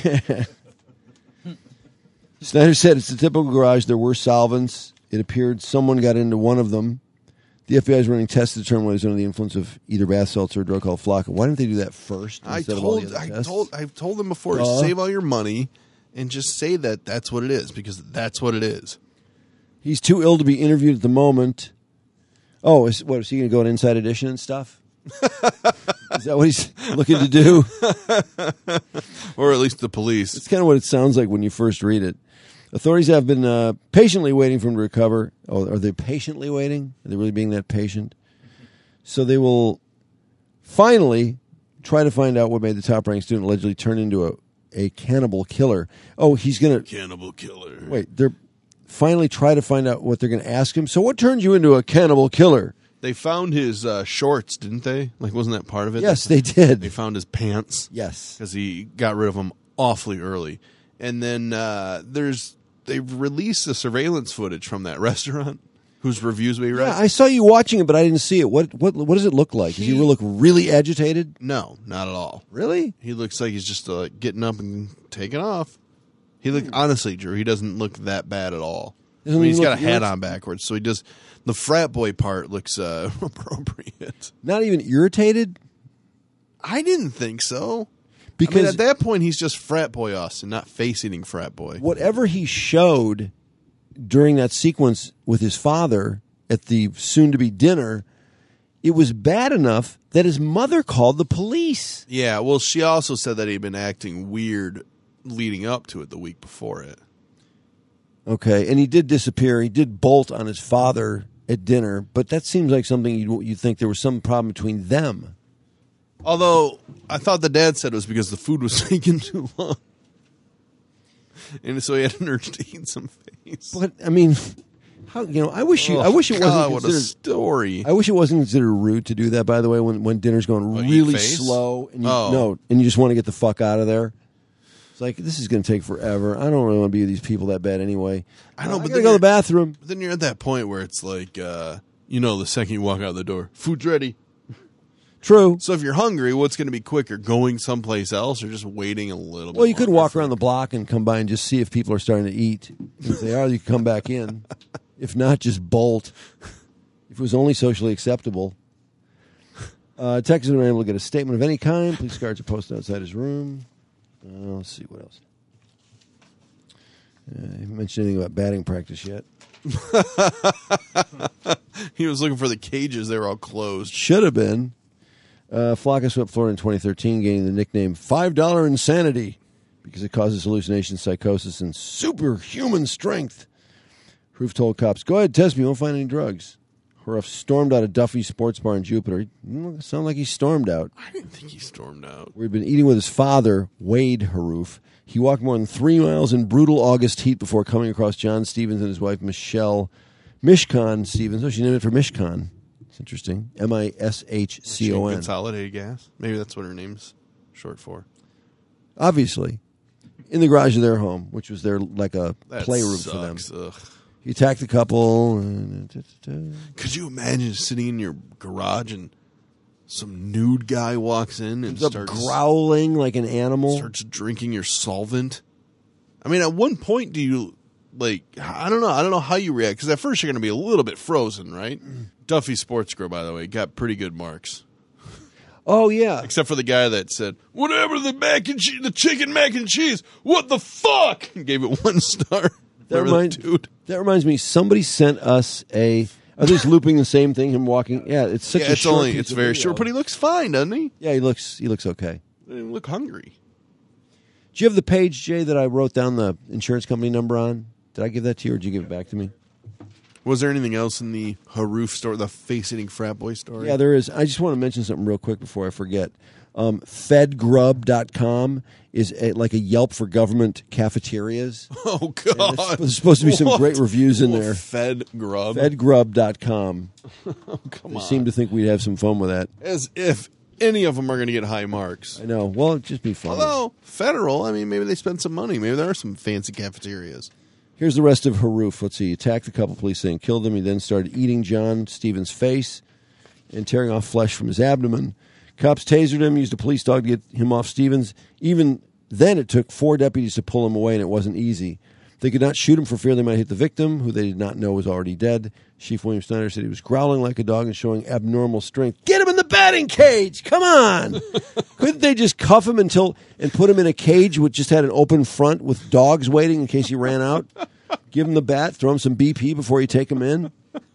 [SPEAKER 1] Snyder said it's a typical garage. There were solvents. It appeared someone got into one of them. The F B I is running tests to determine whether he's under the influence of either bath salts or a drug called Flakka. Why didn't they do that first?
[SPEAKER 2] I
[SPEAKER 1] instead of all
[SPEAKER 2] told,
[SPEAKER 1] the other
[SPEAKER 2] I
[SPEAKER 1] tests?
[SPEAKER 2] told, I've told them before,
[SPEAKER 1] Uh,
[SPEAKER 2] save all your money and just say that that's what it is because that's what it is.
[SPEAKER 1] He's too ill to be interviewed at the moment. Oh, is, what, is he going to go on Inside Edition and stuff? Is that what he's looking to do?
[SPEAKER 2] Or at least the police.
[SPEAKER 1] It's kind of what it sounds like when you first read it. Authorities have been uh, patiently waiting for him to recover. Oh, are they patiently waiting? Are they really being that patient? So they will finally try to find out what made the top-ranked student allegedly turn into a, a cannibal killer. Oh, he's going to...
[SPEAKER 2] Cannibal killer.
[SPEAKER 1] Wait, they're finally try to find out what they're going to ask him. So what turned you into a cannibal killer?
[SPEAKER 2] They found his uh, shorts, didn't they? Like, wasn't that part of it?
[SPEAKER 1] Yes, they did.
[SPEAKER 2] They found his pants.
[SPEAKER 1] Yes.
[SPEAKER 2] Because he got rid of them awfully early. And then uh, there's... They've released the surveillance footage from that restaurant, whose reviews we read.
[SPEAKER 1] Yeah, I saw you watching it, but I didn't see it. What what what does it look like? Does he, he look really agitated?
[SPEAKER 2] No, not at all.
[SPEAKER 1] Really?
[SPEAKER 2] He looks like he's just uh, getting up and taking off. He look honestly, Drew. He doesn't look that bad at all. I mean, he's got a hat on backwards, so he does. The frat boy part looks uh, appropriate.
[SPEAKER 1] Not even irritated?
[SPEAKER 2] I didn't think so.
[SPEAKER 1] Because
[SPEAKER 2] I mean, at that point, he's just frat boy Austin, not face-eating frat boy.
[SPEAKER 1] Whatever he showed during that sequence with his father at the soon-to-be dinner, it was bad enough that his mother called the police.
[SPEAKER 2] Yeah, well, she also said that he'd been acting weird leading up to it the week before it.
[SPEAKER 1] Okay, and he did disappear. He did bolt on his father at dinner, but that seems like something you'd, you'd think there was some problem between them.
[SPEAKER 2] Although, I thought the dad said it was because the food was taking too long. And so he had an urge to eat some face.
[SPEAKER 1] But, I mean, how you know, I wish you,
[SPEAKER 2] oh,
[SPEAKER 1] I wish it
[SPEAKER 2] God,
[SPEAKER 1] wasn't
[SPEAKER 2] what
[SPEAKER 1] considered,
[SPEAKER 2] a story.
[SPEAKER 1] I wish it wasn't considered rude to do that, by the way, when, when dinner's going
[SPEAKER 2] oh,
[SPEAKER 1] really slow and you,
[SPEAKER 2] oh.
[SPEAKER 1] no, and you just want to get the fuck out of there. It's like, this is going to take forever. I don't really want to be with these people that bad anyway.
[SPEAKER 2] I know,
[SPEAKER 1] uh,
[SPEAKER 2] but
[SPEAKER 1] I
[SPEAKER 2] then
[SPEAKER 1] gotta go to the bathroom.
[SPEAKER 2] But then you're at that point where it's like, uh, you know, the second you walk out the door, food's ready.
[SPEAKER 1] True.
[SPEAKER 2] So if you're hungry, what's going to be quicker, going someplace else or just waiting a little bit?
[SPEAKER 1] Well, you could walk
[SPEAKER 2] for
[SPEAKER 1] around the block and come by and just see if people are starting to eat. If they are, you can come back in. If not, just bolt. If it was only socially acceptable. Uh, Texans were able to get a statement of any kind. Police guards are posted outside his room. Uh, let's see, what else? Uh, I haven't mentioned anything about batting practice yet.
[SPEAKER 2] He was looking for the cages. They were all closed.
[SPEAKER 1] Should have been. Uh, Flakka swept Florida in twenty thirteen, gaining the nickname five dollar Insanity because it causes hallucinations, psychosis, and superhuman strength. Roof told cops, go ahead, test me. You won't find any drugs. Haruf stormed out of Duffy's Sports Bar in Jupiter. It sounded like he stormed out.
[SPEAKER 2] I didn't think he stormed out.
[SPEAKER 1] Where he'd been eating with his father, Wade Haruf. He walked more than three miles in brutal August heat before coming across John Stevens and his wife, Michelle Mishcon Stevens. Oh, she named it for Mishcon. It's interesting. M I S H C O N.
[SPEAKER 2] Consolidated Gas. Maybe that's what her name's short for.
[SPEAKER 1] Obviously. In the garage of their home, which was their like a
[SPEAKER 2] That
[SPEAKER 1] playroom
[SPEAKER 2] sucks.
[SPEAKER 1] for them.
[SPEAKER 2] Ugh.
[SPEAKER 1] He attacked the couple.
[SPEAKER 2] Could you imagine sitting in your garage and some nude guy walks in and
[SPEAKER 1] Ends up
[SPEAKER 2] starts
[SPEAKER 1] growling like an animal?
[SPEAKER 2] starts drinking your solvent? I mean, at one point, do you like? I don't know. I don't know how you react because at first you're going to be a little bit frozen, right? Duffy Sports Grill, by the way, got pretty good marks.
[SPEAKER 1] Oh yeah,
[SPEAKER 2] except for the guy that said whatever the mac and cheese, the chicken mac and cheese. What the fuck? And gave it one star.
[SPEAKER 1] That
[SPEAKER 2] Remember
[SPEAKER 1] reminds,
[SPEAKER 2] that dude?
[SPEAKER 1] that reminds me. Somebody sent us a. Are they just looping the same thing? Him walking. Yeah, it's such
[SPEAKER 2] Yeah,
[SPEAKER 1] a
[SPEAKER 2] it's
[SPEAKER 1] short
[SPEAKER 2] only
[SPEAKER 1] piece
[SPEAKER 2] it's
[SPEAKER 1] of
[SPEAKER 2] very
[SPEAKER 1] video.
[SPEAKER 2] short, but he looks fine, doesn't he?
[SPEAKER 1] Yeah, he looks he looks okay.
[SPEAKER 2] He doesn't look hungry.
[SPEAKER 1] Do you have the page, Jay, that I wrote down the insurance company number on? Did I give that to you, or did you give it back to me?
[SPEAKER 2] Was there anything else in the Haruf story, the face-eating frat boy story?
[SPEAKER 1] Yeah, there is. I just want to mention something real quick before I forget. Um, fed grub dot com is a, like a Yelp for government cafeterias.
[SPEAKER 2] Oh, God.
[SPEAKER 1] There's, there's supposed to be some
[SPEAKER 2] What?
[SPEAKER 1] great reviews in
[SPEAKER 2] What,
[SPEAKER 1] there.
[SPEAKER 2] Fed Grub?
[SPEAKER 1] fed grub dot com.
[SPEAKER 2] Oh, come
[SPEAKER 1] They
[SPEAKER 2] on.
[SPEAKER 1] seem to think we'd have some fun with that.
[SPEAKER 2] As if any of them are going to get high marks.
[SPEAKER 1] I know. Well, it'd just be fun.
[SPEAKER 2] Although, federal, I mean, maybe they spend some money. Maybe there are some fancy cafeterias.
[SPEAKER 1] Here's the rest of Haruf. Let's see. He attacked the couple, police saying killed him. He then started eating John Stevens' face and tearing off flesh from his abdomen. Cops tasered him, used a police dog to get him off Stevens. Even then, it took four deputies to pull him away, and it wasn't easy. They could not shoot him for fear they might hit the victim, who they did not know was already dead. Chief William Snyder said he was growling like a dog and showing abnormal strength. Get him in the batting cage! Come on! Couldn't they just cuff him until and put him in a cage which just had an open front with dogs waiting in case he ran out? Give him the bat, throw him some B P before you take him in?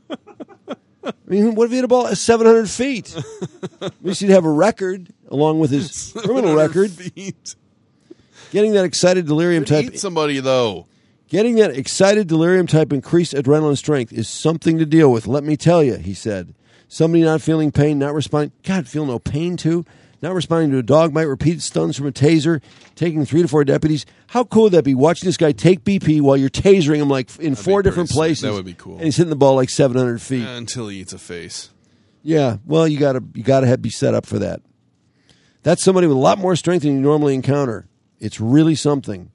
[SPEAKER 1] I mean, what if he hit a ball at seven hundred feet? At least he'd have a record along with his criminal record.
[SPEAKER 2] Feet.
[SPEAKER 1] Getting that excited delirium type.
[SPEAKER 2] Eat somebody, though.
[SPEAKER 1] Getting that excited delirium type increased adrenaline strength is something to deal with, let me tell you, he said. Somebody not feeling pain, not responding. God, feel no pain, too? Not responding to a dog bite, repeated stuns from a taser, taking three to four deputies. How cool would that be, watching this guy take B P while you're tasering him like in
[SPEAKER 2] That'd
[SPEAKER 1] four
[SPEAKER 2] be
[SPEAKER 1] different
[SPEAKER 2] pretty sweet.
[SPEAKER 1] places?
[SPEAKER 2] That would be cool.
[SPEAKER 1] And he's hitting the ball like seven hundred feet.
[SPEAKER 2] Uh, until he eats a face.
[SPEAKER 1] Yeah, well, you gotta you gotta have, be set up for that. That's somebody with a lot more strength than you normally encounter. It's really something.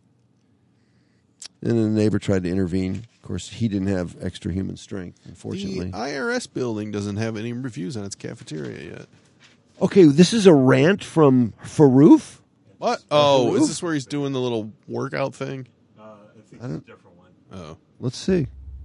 [SPEAKER 1] And then the neighbor tried to intervene. Of course, he didn't have extra human strength, unfortunately.
[SPEAKER 2] The I R S building doesn't have any reviews on its cafeteria yet.
[SPEAKER 1] Okay, this is a rant from Haruf?
[SPEAKER 2] What? Oh,
[SPEAKER 1] Haruf?
[SPEAKER 2] is this where he's doing the little workout thing?
[SPEAKER 14] Uh, I think
[SPEAKER 1] I
[SPEAKER 14] it's a
[SPEAKER 1] don't-
[SPEAKER 14] different one.
[SPEAKER 2] Oh.
[SPEAKER 1] Let's see.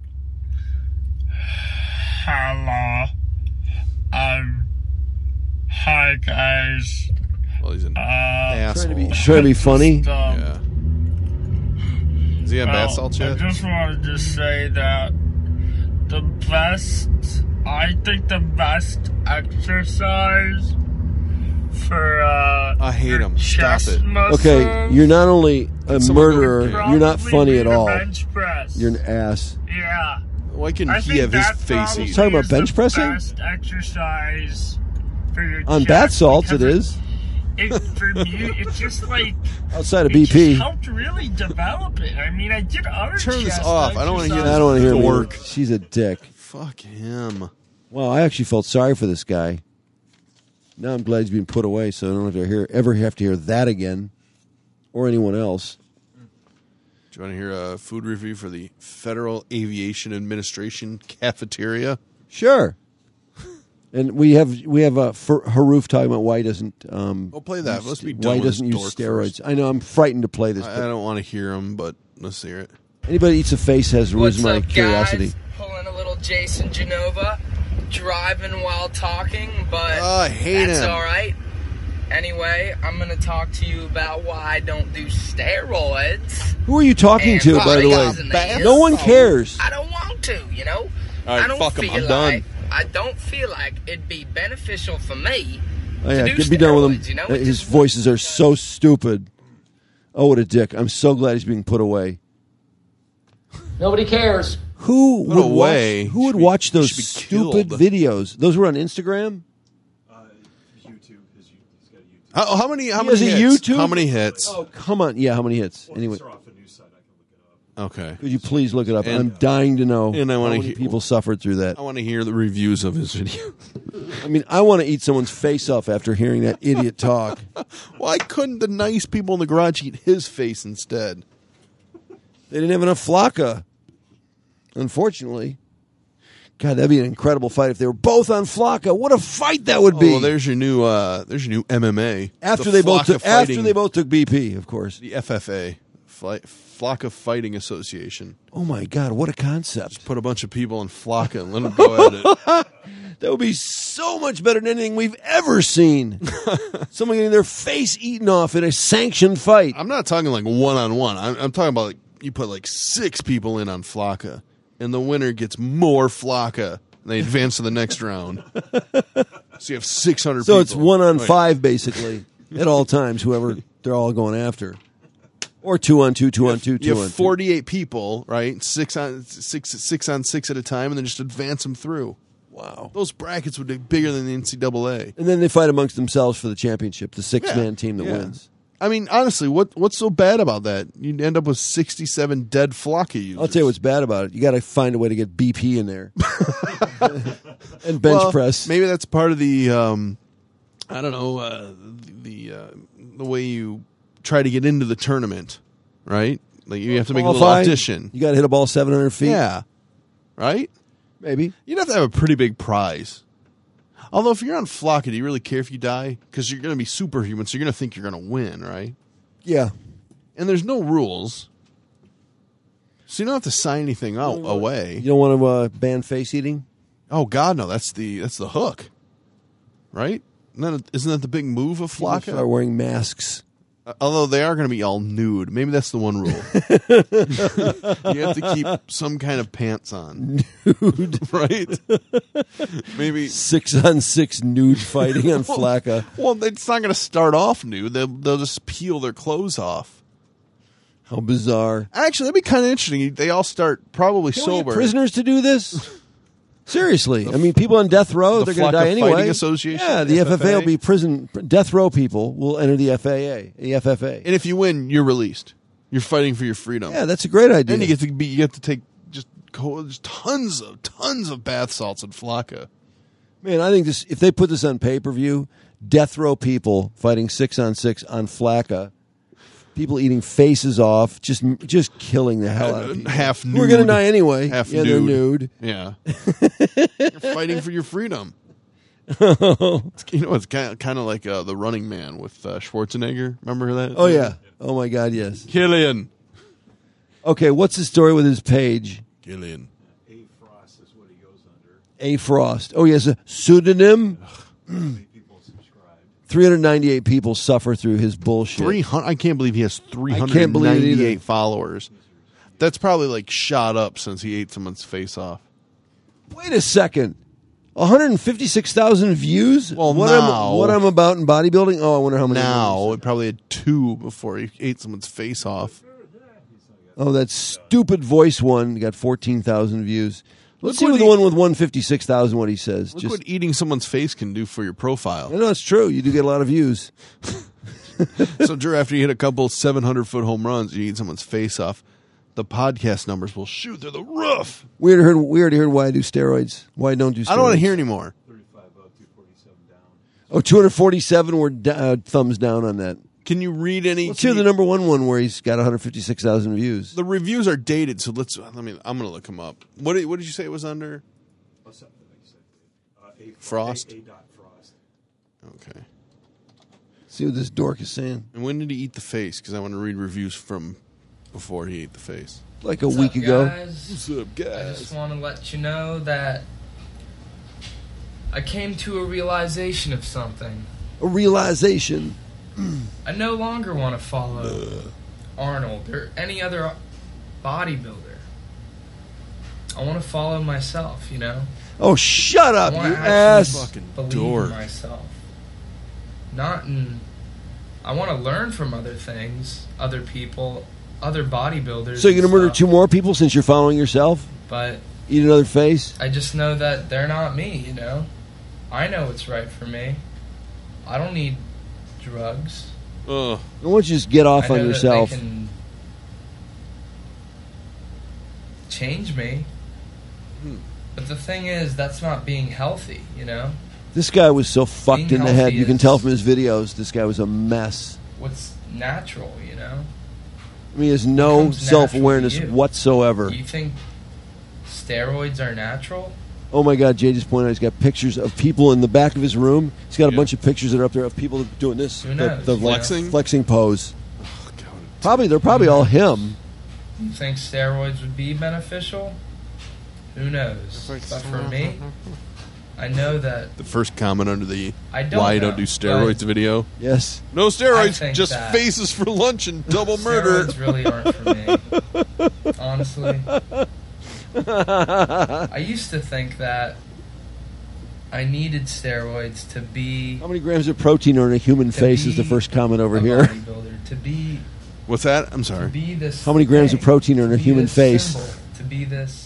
[SPEAKER 15] Hello. Um. Hi, guys.
[SPEAKER 2] Well, he's an
[SPEAKER 15] Uh,
[SPEAKER 2] asshole.
[SPEAKER 1] Trying to be, trying to be funny.
[SPEAKER 15] Just, um,
[SPEAKER 2] Yeah. Does he have bath
[SPEAKER 15] well,
[SPEAKER 2] salts
[SPEAKER 15] I
[SPEAKER 2] yet?
[SPEAKER 15] just wanted to say that the best, I think the best exercise for uh,
[SPEAKER 2] I hate him. Stop
[SPEAKER 15] chest
[SPEAKER 2] it.
[SPEAKER 15] muscles.
[SPEAKER 1] Okay, you're not only a
[SPEAKER 2] Someone go-
[SPEAKER 1] murderer, you're not
[SPEAKER 15] probably
[SPEAKER 1] funny
[SPEAKER 15] be
[SPEAKER 1] at
[SPEAKER 15] the
[SPEAKER 1] all.
[SPEAKER 15] bench press.
[SPEAKER 1] You're an ass.
[SPEAKER 15] Yeah.
[SPEAKER 2] Why can
[SPEAKER 15] I
[SPEAKER 2] he
[SPEAKER 15] think
[SPEAKER 2] have his
[SPEAKER 15] that
[SPEAKER 2] face
[SPEAKER 15] probably
[SPEAKER 2] eaten?
[SPEAKER 1] Talking about
[SPEAKER 15] is
[SPEAKER 1] bench
[SPEAKER 15] the
[SPEAKER 1] pressing?
[SPEAKER 15] Best exercise for your
[SPEAKER 1] On
[SPEAKER 15] chest
[SPEAKER 1] bath salts, it
[SPEAKER 15] because
[SPEAKER 1] is.
[SPEAKER 15] It, for me, it's just like
[SPEAKER 1] Outside of
[SPEAKER 15] it
[SPEAKER 1] B P.
[SPEAKER 15] just helped really develop it. I mean, I did other
[SPEAKER 2] Turn this
[SPEAKER 15] chest
[SPEAKER 2] off. I don't wanna hear
[SPEAKER 15] exercises.
[SPEAKER 1] I don't want to hear him
[SPEAKER 2] Dork.
[SPEAKER 1] either. She's a dick.
[SPEAKER 2] Fuck him.
[SPEAKER 1] Well, I actually felt sorry for this guy. Now I'm glad he's being put away, so I don't have to hear ever have to hear that again, or anyone else.
[SPEAKER 2] Do you want to hear a food review for the Federal Aviation Administration cafeteria?
[SPEAKER 1] Sure. And we have we have a for Haruf talking about why he doesn't. Um,
[SPEAKER 2] Oh, play that.
[SPEAKER 1] use-
[SPEAKER 2] Let's be
[SPEAKER 1] why
[SPEAKER 2] done
[SPEAKER 1] he
[SPEAKER 2] with this
[SPEAKER 1] doesn't use
[SPEAKER 2] dork
[SPEAKER 1] steroids.
[SPEAKER 2] first.
[SPEAKER 1] I know I'm frightened to play this.
[SPEAKER 2] I, I
[SPEAKER 1] But
[SPEAKER 2] don't want to hear him, but let's hear it.
[SPEAKER 1] anybody eats a face has
[SPEAKER 16] What's
[SPEAKER 1] risen my
[SPEAKER 16] up,
[SPEAKER 1] curiosity.
[SPEAKER 16] guys? Pulling a little Jason Genova, driving while talking, but
[SPEAKER 2] Oh, I hate
[SPEAKER 16] that's
[SPEAKER 2] him.
[SPEAKER 16] all right. Anyway, I'm going to talk to you about why I don't do steroids.
[SPEAKER 1] Who are you talking
[SPEAKER 16] And
[SPEAKER 1] to, by the
[SPEAKER 16] vitamins
[SPEAKER 1] way?
[SPEAKER 16] in the
[SPEAKER 1] No one
[SPEAKER 16] info.
[SPEAKER 1] cares.
[SPEAKER 16] I don't want to, you know?
[SPEAKER 2] All right,
[SPEAKER 16] I don't
[SPEAKER 2] fuck 'em,
[SPEAKER 16] feel
[SPEAKER 2] I'm
[SPEAKER 16] like
[SPEAKER 2] done.
[SPEAKER 16] I don't feel like it'd be beneficial for me.
[SPEAKER 1] Oh yeah,
[SPEAKER 16] to do
[SPEAKER 1] get be done with him.
[SPEAKER 16] steroids, you know?
[SPEAKER 1] Uh,
[SPEAKER 16] It
[SPEAKER 1] His
[SPEAKER 16] just
[SPEAKER 1] voices are so stupid. Oh, what a dick! I'm so glad he's being put away.
[SPEAKER 17] Nobody cares.
[SPEAKER 1] Who
[SPEAKER 2] What
[SPEAKER 1] would
[SPEAKER 2] a way.
[SPEAKER 1] watch? Who would
[SPEAKER 2] Should be-
[SPEAKER 1] watch those
[SPEAKER 2] should be
[SPEAKER 1] stupid
[SPEAKER 2] killed.
[SPEAKER 1] videos? Those were on Instagram.
[SPEAKER 2] How, how many? How
[SPEAKER 1] He
[SPEAKER 2] many
[SPEAKER 1] has a
[SPEAKER 2] hits?
[SPEAKER 1] YouTube?
[SPEAKER 2] How many hits?
[SPEAKER 1] Oh, come on! Yeah, how many hits? Anyway,
[SPEAKER 2] Okay.
[SPEAKER 1] could you please look it up?
[SPEAKER 2] And-
[SPEAKER 1] I'm dying to know.
[SPEAKER 2] and I wanna
[SPEAKER 1] how many
[SPEAKER 2] hear-
[SPEAKER 1] people suffered through that.
[SPEAKER 2] I want to hear the reviews of his video.
[SPEAKER 1] I mean, I want to eat someone's face off after hearing that idiot talk.
[SPEAKER 2] Why couldn't the nice people in the garage eat his face instead?
[SPEAKER 1] They didn't have enough Flocka. Unfortunately. God, that'd be an incredible fight if they were both on Flocka. What a fight that would be!
[SPEAKER 2] Oh, well, there's your new. Uh, there's your new M M A.
[SPEAKER 1] after
[SPEAKER 2] The
[SPEAKER 1] they both
[SPEAKER 2] Flocka
[SPEAKER 1] took, after
[SPEAKER 2] Fighting-
[SPEAKER 1] they both took B P, of course.
[SPEAKER 2] the F F A, Fly, Flocka Fighting Association.
[SPEAKER 1] Oh my God, what a concept!
[SPEAKER 2] Put a bunch of people in Flocka and let them go at it.
[SPEAKER 1] That would be so much better than anything we've ever seen. Someone getting their face eaten off in a sanctioned fight.
[SPEAKER 2] I'm not talking like one on one. I'm I'm talking about like you put like six people in on Flocka, and the winner gets more Flocka. And they advance to the next round. So you have six hundred
[SPEAKER 1] So
[SPEAKER 2] people.
[SPEAKER 1] it's one on
[SPEAKER 2] Wait.
[SPEAKER 1] five, basically, at all times, whoever they're all going after. Or two on two, two on two, two
[SPEAKER 2] You
[SPEAKER 1] on
[SPEAKER 2] have
[SPEAKER 1] two.
[SPEAKER 2] forty-eight people, right? Six on six, six on six at a time, and then just advance them through.
[SPEAKER 1] Wow.
[SPEAKER 2] Those brackets would be bigger than the N C double A.
[SPEAKER 1] And then they fight amongst themselves for the championship, the six-man
[SPEAKER 2] Yeah,
[SPEAKER 1] team that
[SPEAKER 2] yeah.
[SPEAKER 1] wins.
[SPEAKER 2] I mean, honestly, what what's so bad about that? You'd end up with sixty-seven dead Flocka users.
[SPEAKER 1] I'll tell you what's bad about it. You got to find a way to get B P in there. And bench
[SPEAKER 2] Well,
[SPEAKER 1] press.
[SPEAKER 2] Maybe that's part of the, um, I don't know, uh, the uh, the way you try to get into the tournament, right? Like you have to make a little
[SPEAKER 1] Qualify.
[SPEAKER 2] audition.
[SPEAKER 1] You got to hit a ball seven hundred feet.
[SPEAKER 2] Yeah. Right?
[SPEAKER 1] Maybe.
[SPEAKER 2] You'd have to have a pretty big prize. Although if you're on Flocka, do you really care if you die? Because you're going to be superhuman, so you're going to think you're going to win, right?
[SPEAKER 1] Yeah.
[SPEAKER 2] And there's no rules. So you don't have to sign anything out away.
[SPEAKER 1] You don't want to uh, ban face eating?
[SPEAKER 2] Oh God, no! That's the that's the hook, right? Isn't that, isn't that the big move of
[SPEAKER 1] People
[SPEAKER 2] Flocka?
[SPEAKER 1] start wearing masks.
[SPEAKER 2] Uh, although they are going to be all nude. Maybe that's the one rule. You have to keep some kind of pants on,
[SPEAKER 1] Nude.
[SPEAKER 2] right? Maybe
[SPEAKER 1] Six on six nude fighting on Flocka.
[SPEAKER 2] Well, it's not going to start off nude. They'll they'll just peel their clothes off.
[SPEAKER 1] How bizarre.
[SPEAKER 2] Actually, that'd be kind of interesting. They all start probably
[SPEAKER 1] Can we get
[SPEAKER 2] sober.
[SPEAKER 1] prisoners to do this? Seriously. I mean, people on death row,
[SPEAKER 2] the
[SPEAKER 1] they're going to
[SPEAKER 2] Flocka
[SPEAKER 1] die anyway.
[SPEAKER 2] Fighting Association,
[SPEAKER 1] Yeah, the
[SPEAKER 2] F
[SPEAKER 1] F F A will
[SPEAKER 2] F A.
[SPEAKER 1] be prison. Death row people will enter the F A A, the F F A.
[SPEAKER 2] And if you win, you're released. You're fighting for your freedom.
[SPEAKER 1] Yeah, that's a great idea.
[SPEAKER 2] And you get to be, you get to take just co- just tons of tons of bath salts and Flocka.
[SPEAKER 1] Man, I think this. If they put this on pay per view, death row people fighting six on six on Flocka, people eating faces off, just just killing the hell out of people.
[SPEAKER 2] Half nude.
[SPEAKER 1] We're going to die anyway.
[SPEAKER 2] Half
[SPEAKER 1] yeah,
[SPEAKER 2] nude.
[SPEAKER 1] they're nude.
[SPEAKER 2] Yeah. You're fighting for your freedom. It's- you know, it's kind of, kind of like uh, the Running Man with uh, Schwarzenegger. Remember that?
[SPEAKER 1] Oh yeah. Oh my God, yes.
[SPEAKER 2] Killian.
[SPEAKER 1] Okay, what's the story with his page?
[SPEAKER 2] Killian.
[SPEAKER 1] A Frost. Oh, he has a pseudonym. three hundred ninety-eight people suffer through his bullshit.
[SPEAKER 2] three hundred. I can't believe he has three
[SPEAKER 1] I
[SPEAKER 2] hundred
[SPEAKER 1] can't believe it either.
[SPEAKER 2] ninety-eight followers. That's probably like shot up since he ate someone's face off.
[SPEAKER 1] Wait a second. one hundred fifty-six thousand views?
[SPEAKER 2] Well,
[SPEAKER 1] what
[SPEAKER 2] now-
[SPEAKER 1] I'm what I'm about in bodybuilding? Oh, I wonder how many.
[SPEAKER 2] Now it probably had two before he ate someone's face off.
[SPEAKER 1] Oh, that stupid voice one got fourteen thousand views. Let's
[SPEAKER 2] Look
[SPEAKER 1] see
[SPEAKER 2] what
[SPEAKER 1] what the
[SPEAKER 2] he-
[SPEAKER 1] one with one hundred fifty-six thousand what he says.
[SPEAKER 2] Look
[SPEAKER 1] Just
[SPEAKER 2] what eating someone's face can do for your profile.
[SPEAKER 1] I know it's true. You do get a lot of views.
[SPEAKER 2] So, Drew, after you hit a couple seven hundred foot home runs, you eat someone's face off, the podcast numbers will shoot through the roof.
[SPEAKER 1] We already heard. We already heard why I do steroids. Why I don't do steroids.
[SPEAKER 2] I don't want to hear anymore.
[SPEAKER 1] Oh, two hundred forty-seven were d- uh, thumbs down on that.
[SPEAKER 2] Can you read any?
[SPEAKER 1] Let's hear the number one one where he's got one hundred fifty-six thousand views.
[SPEAKER 2] The reviews are dated, so let's. Let me. I'm going to look them up. What did, what did you say it was under? Frost. Okay.
[SPEAKER 1] See what this dork is saying.
[SPEAKER 2] And when did he eat the face? Because I want to read reviews from before he ate the face.
[SPEAKER 1] Like a
[SPEAKER 16] What's
[SPEAKER 1] week
[SPEAKER 16] up,
[SPEAKER 1] ago.
[SPEAKER 16] guys?
[SPEAKER 2] What's up,
[SPEAKER 16] I
[SPEAKER 2] guys?
[SPEAKER 16] just want to let you know that I came to a realization of something.
[SPEAKER 1] A realization.
[SPEAKER 16] I no longer want to follow Arnold or any other bodybuilder. I want to follow myself, you know?
[SPEAKER 1] Oh, shut
[SPEAKER 16] I
[SPEAKER 1] up,
[SPEAKER 16] want
[SPEAKER 1] you
[SPEAKER 16] to
[SPEAKER 1] ass.
[SPEAKER 16] actually
[SPEAKER 2] Fucking
[SPEAKER 16] believe
[SPEAKER 2] dork.
[SPEAKER 16] in myself. Not in... I want to learn from other things, other people, other bodybuilders.
[SPEAKER 1] So you're
[SPEAKER 16] and
[SPEAKER 1] going to murder
[SPEAKER 16] stuff.
[SPEAKER 1] two more people since you're following yourself?
[SPEAKER 16] But
[SPEAKER 1] Eat another face?
[SPEAKER 16] I just know that they're not me, you know? I know what's right for me. I don't need drugs.
[SPEAKER 2] Ugh.
[SPEAKER 1] Why don't you just get off
[SPEAKER 16] I
[SPEAKER 1] on
[SPEAKER 16] know that
[SPEAKER 1] yourself?
[SPEAKER 16] They can change me.
[SPEAKER 2] Hmm.
[SPEAKER 16] But the thing is, that's not being healthy, you know?
[SPEAKER 1] This guy was so fucked
[SPEAKER 16] Being
[SPEAKER 1] in the head.
[SPEAKER 16] healthy
[SPEAKER 1] You can
[SPEAKER 16] is-
[SPEAKER 1] tell from his videos, this guy was a mess.
[SPEAKER 16] What's natural, you know?
[SPEAKER 1] I mean, he has no
[SPEAKER 16] comes natural to
[SPEAKER 1] self-awareness
[SPEAKER 16] you?
[SPEAKER 1] whatsoever.
[SPEAKER 16] You think steroids are natural?
[SPEAKER 1] Oh my God, Jay just pointed out he's got pictures of people in the back of his room. He's got a
[SPEAKER 2] Yeah.
[SPEAKER 1] bunch of pictures that are up there of people doing this.
[SPEAKER 16] Who
[SPEAKER 1] the-
[SPEAKER 16] knows?
[SPEAKER 1] The,
[SPEAKER 16] You
[SPEAKER 2] Flexing?
[SPEAKER 16] know?
[SPEAKER 1] flexing pose.
[SPEAKER 2] Oh, God.
[SPEAKER 1] Probably, they're probably all him.
[SPEAKER 16] You think steroids would be beneficial? Who knows? But for me, I know that
[SPEAKER 2] The first comment under the
[SPEAKER 16] I don't
[SPEAKER 2] why you
[SPEAKER 16] know,
[SPEAKER 2] don't do steroids
[SPEAKER 16] but-
[SPEAKER 2] video.
[SPEAKER 1] Yes.
[SPEAKER 2] No
[SPEAKER 16] I
[SPEAKER 2] steroids,
[SPEAKER 16] think
[SPEAKER 2] just
[SPEAKER 16] that
[SPEAKER 2] faces for lunch and double murder.
[SPEAKER 16] steroids really aren't for me. Honestly. I used to think that I needed steroids to be
[SPEAKER 1] How many grams of protein are in a human
[SPEAKER 16] To
[SPEAKER 1] face is the
[SPEAKER 16] be
[SPEAKER 1] first comment over
[SPEAKER 16] a
[SPEAKER 1] here.
[SPEAKER 16] bodybuilder, to be
[SPEAKER 2] What's that? I'm
[SPEAKER 16] to
[SPEAKER 2] sorry.
[SPEAKER 16] be this
[SPEAKER 1] How many grams of
[SPEAKER 16] thing,
[SPEAKER 1] protein are in
[SPEAKER 16] to
[SPEAKER 1] a
[SPEAKER 16] be
[SPEAKER 1] human
[SPEAKER 16] this
[SPEAKER 1] face?
[SPEAKER 16] symbol, to be this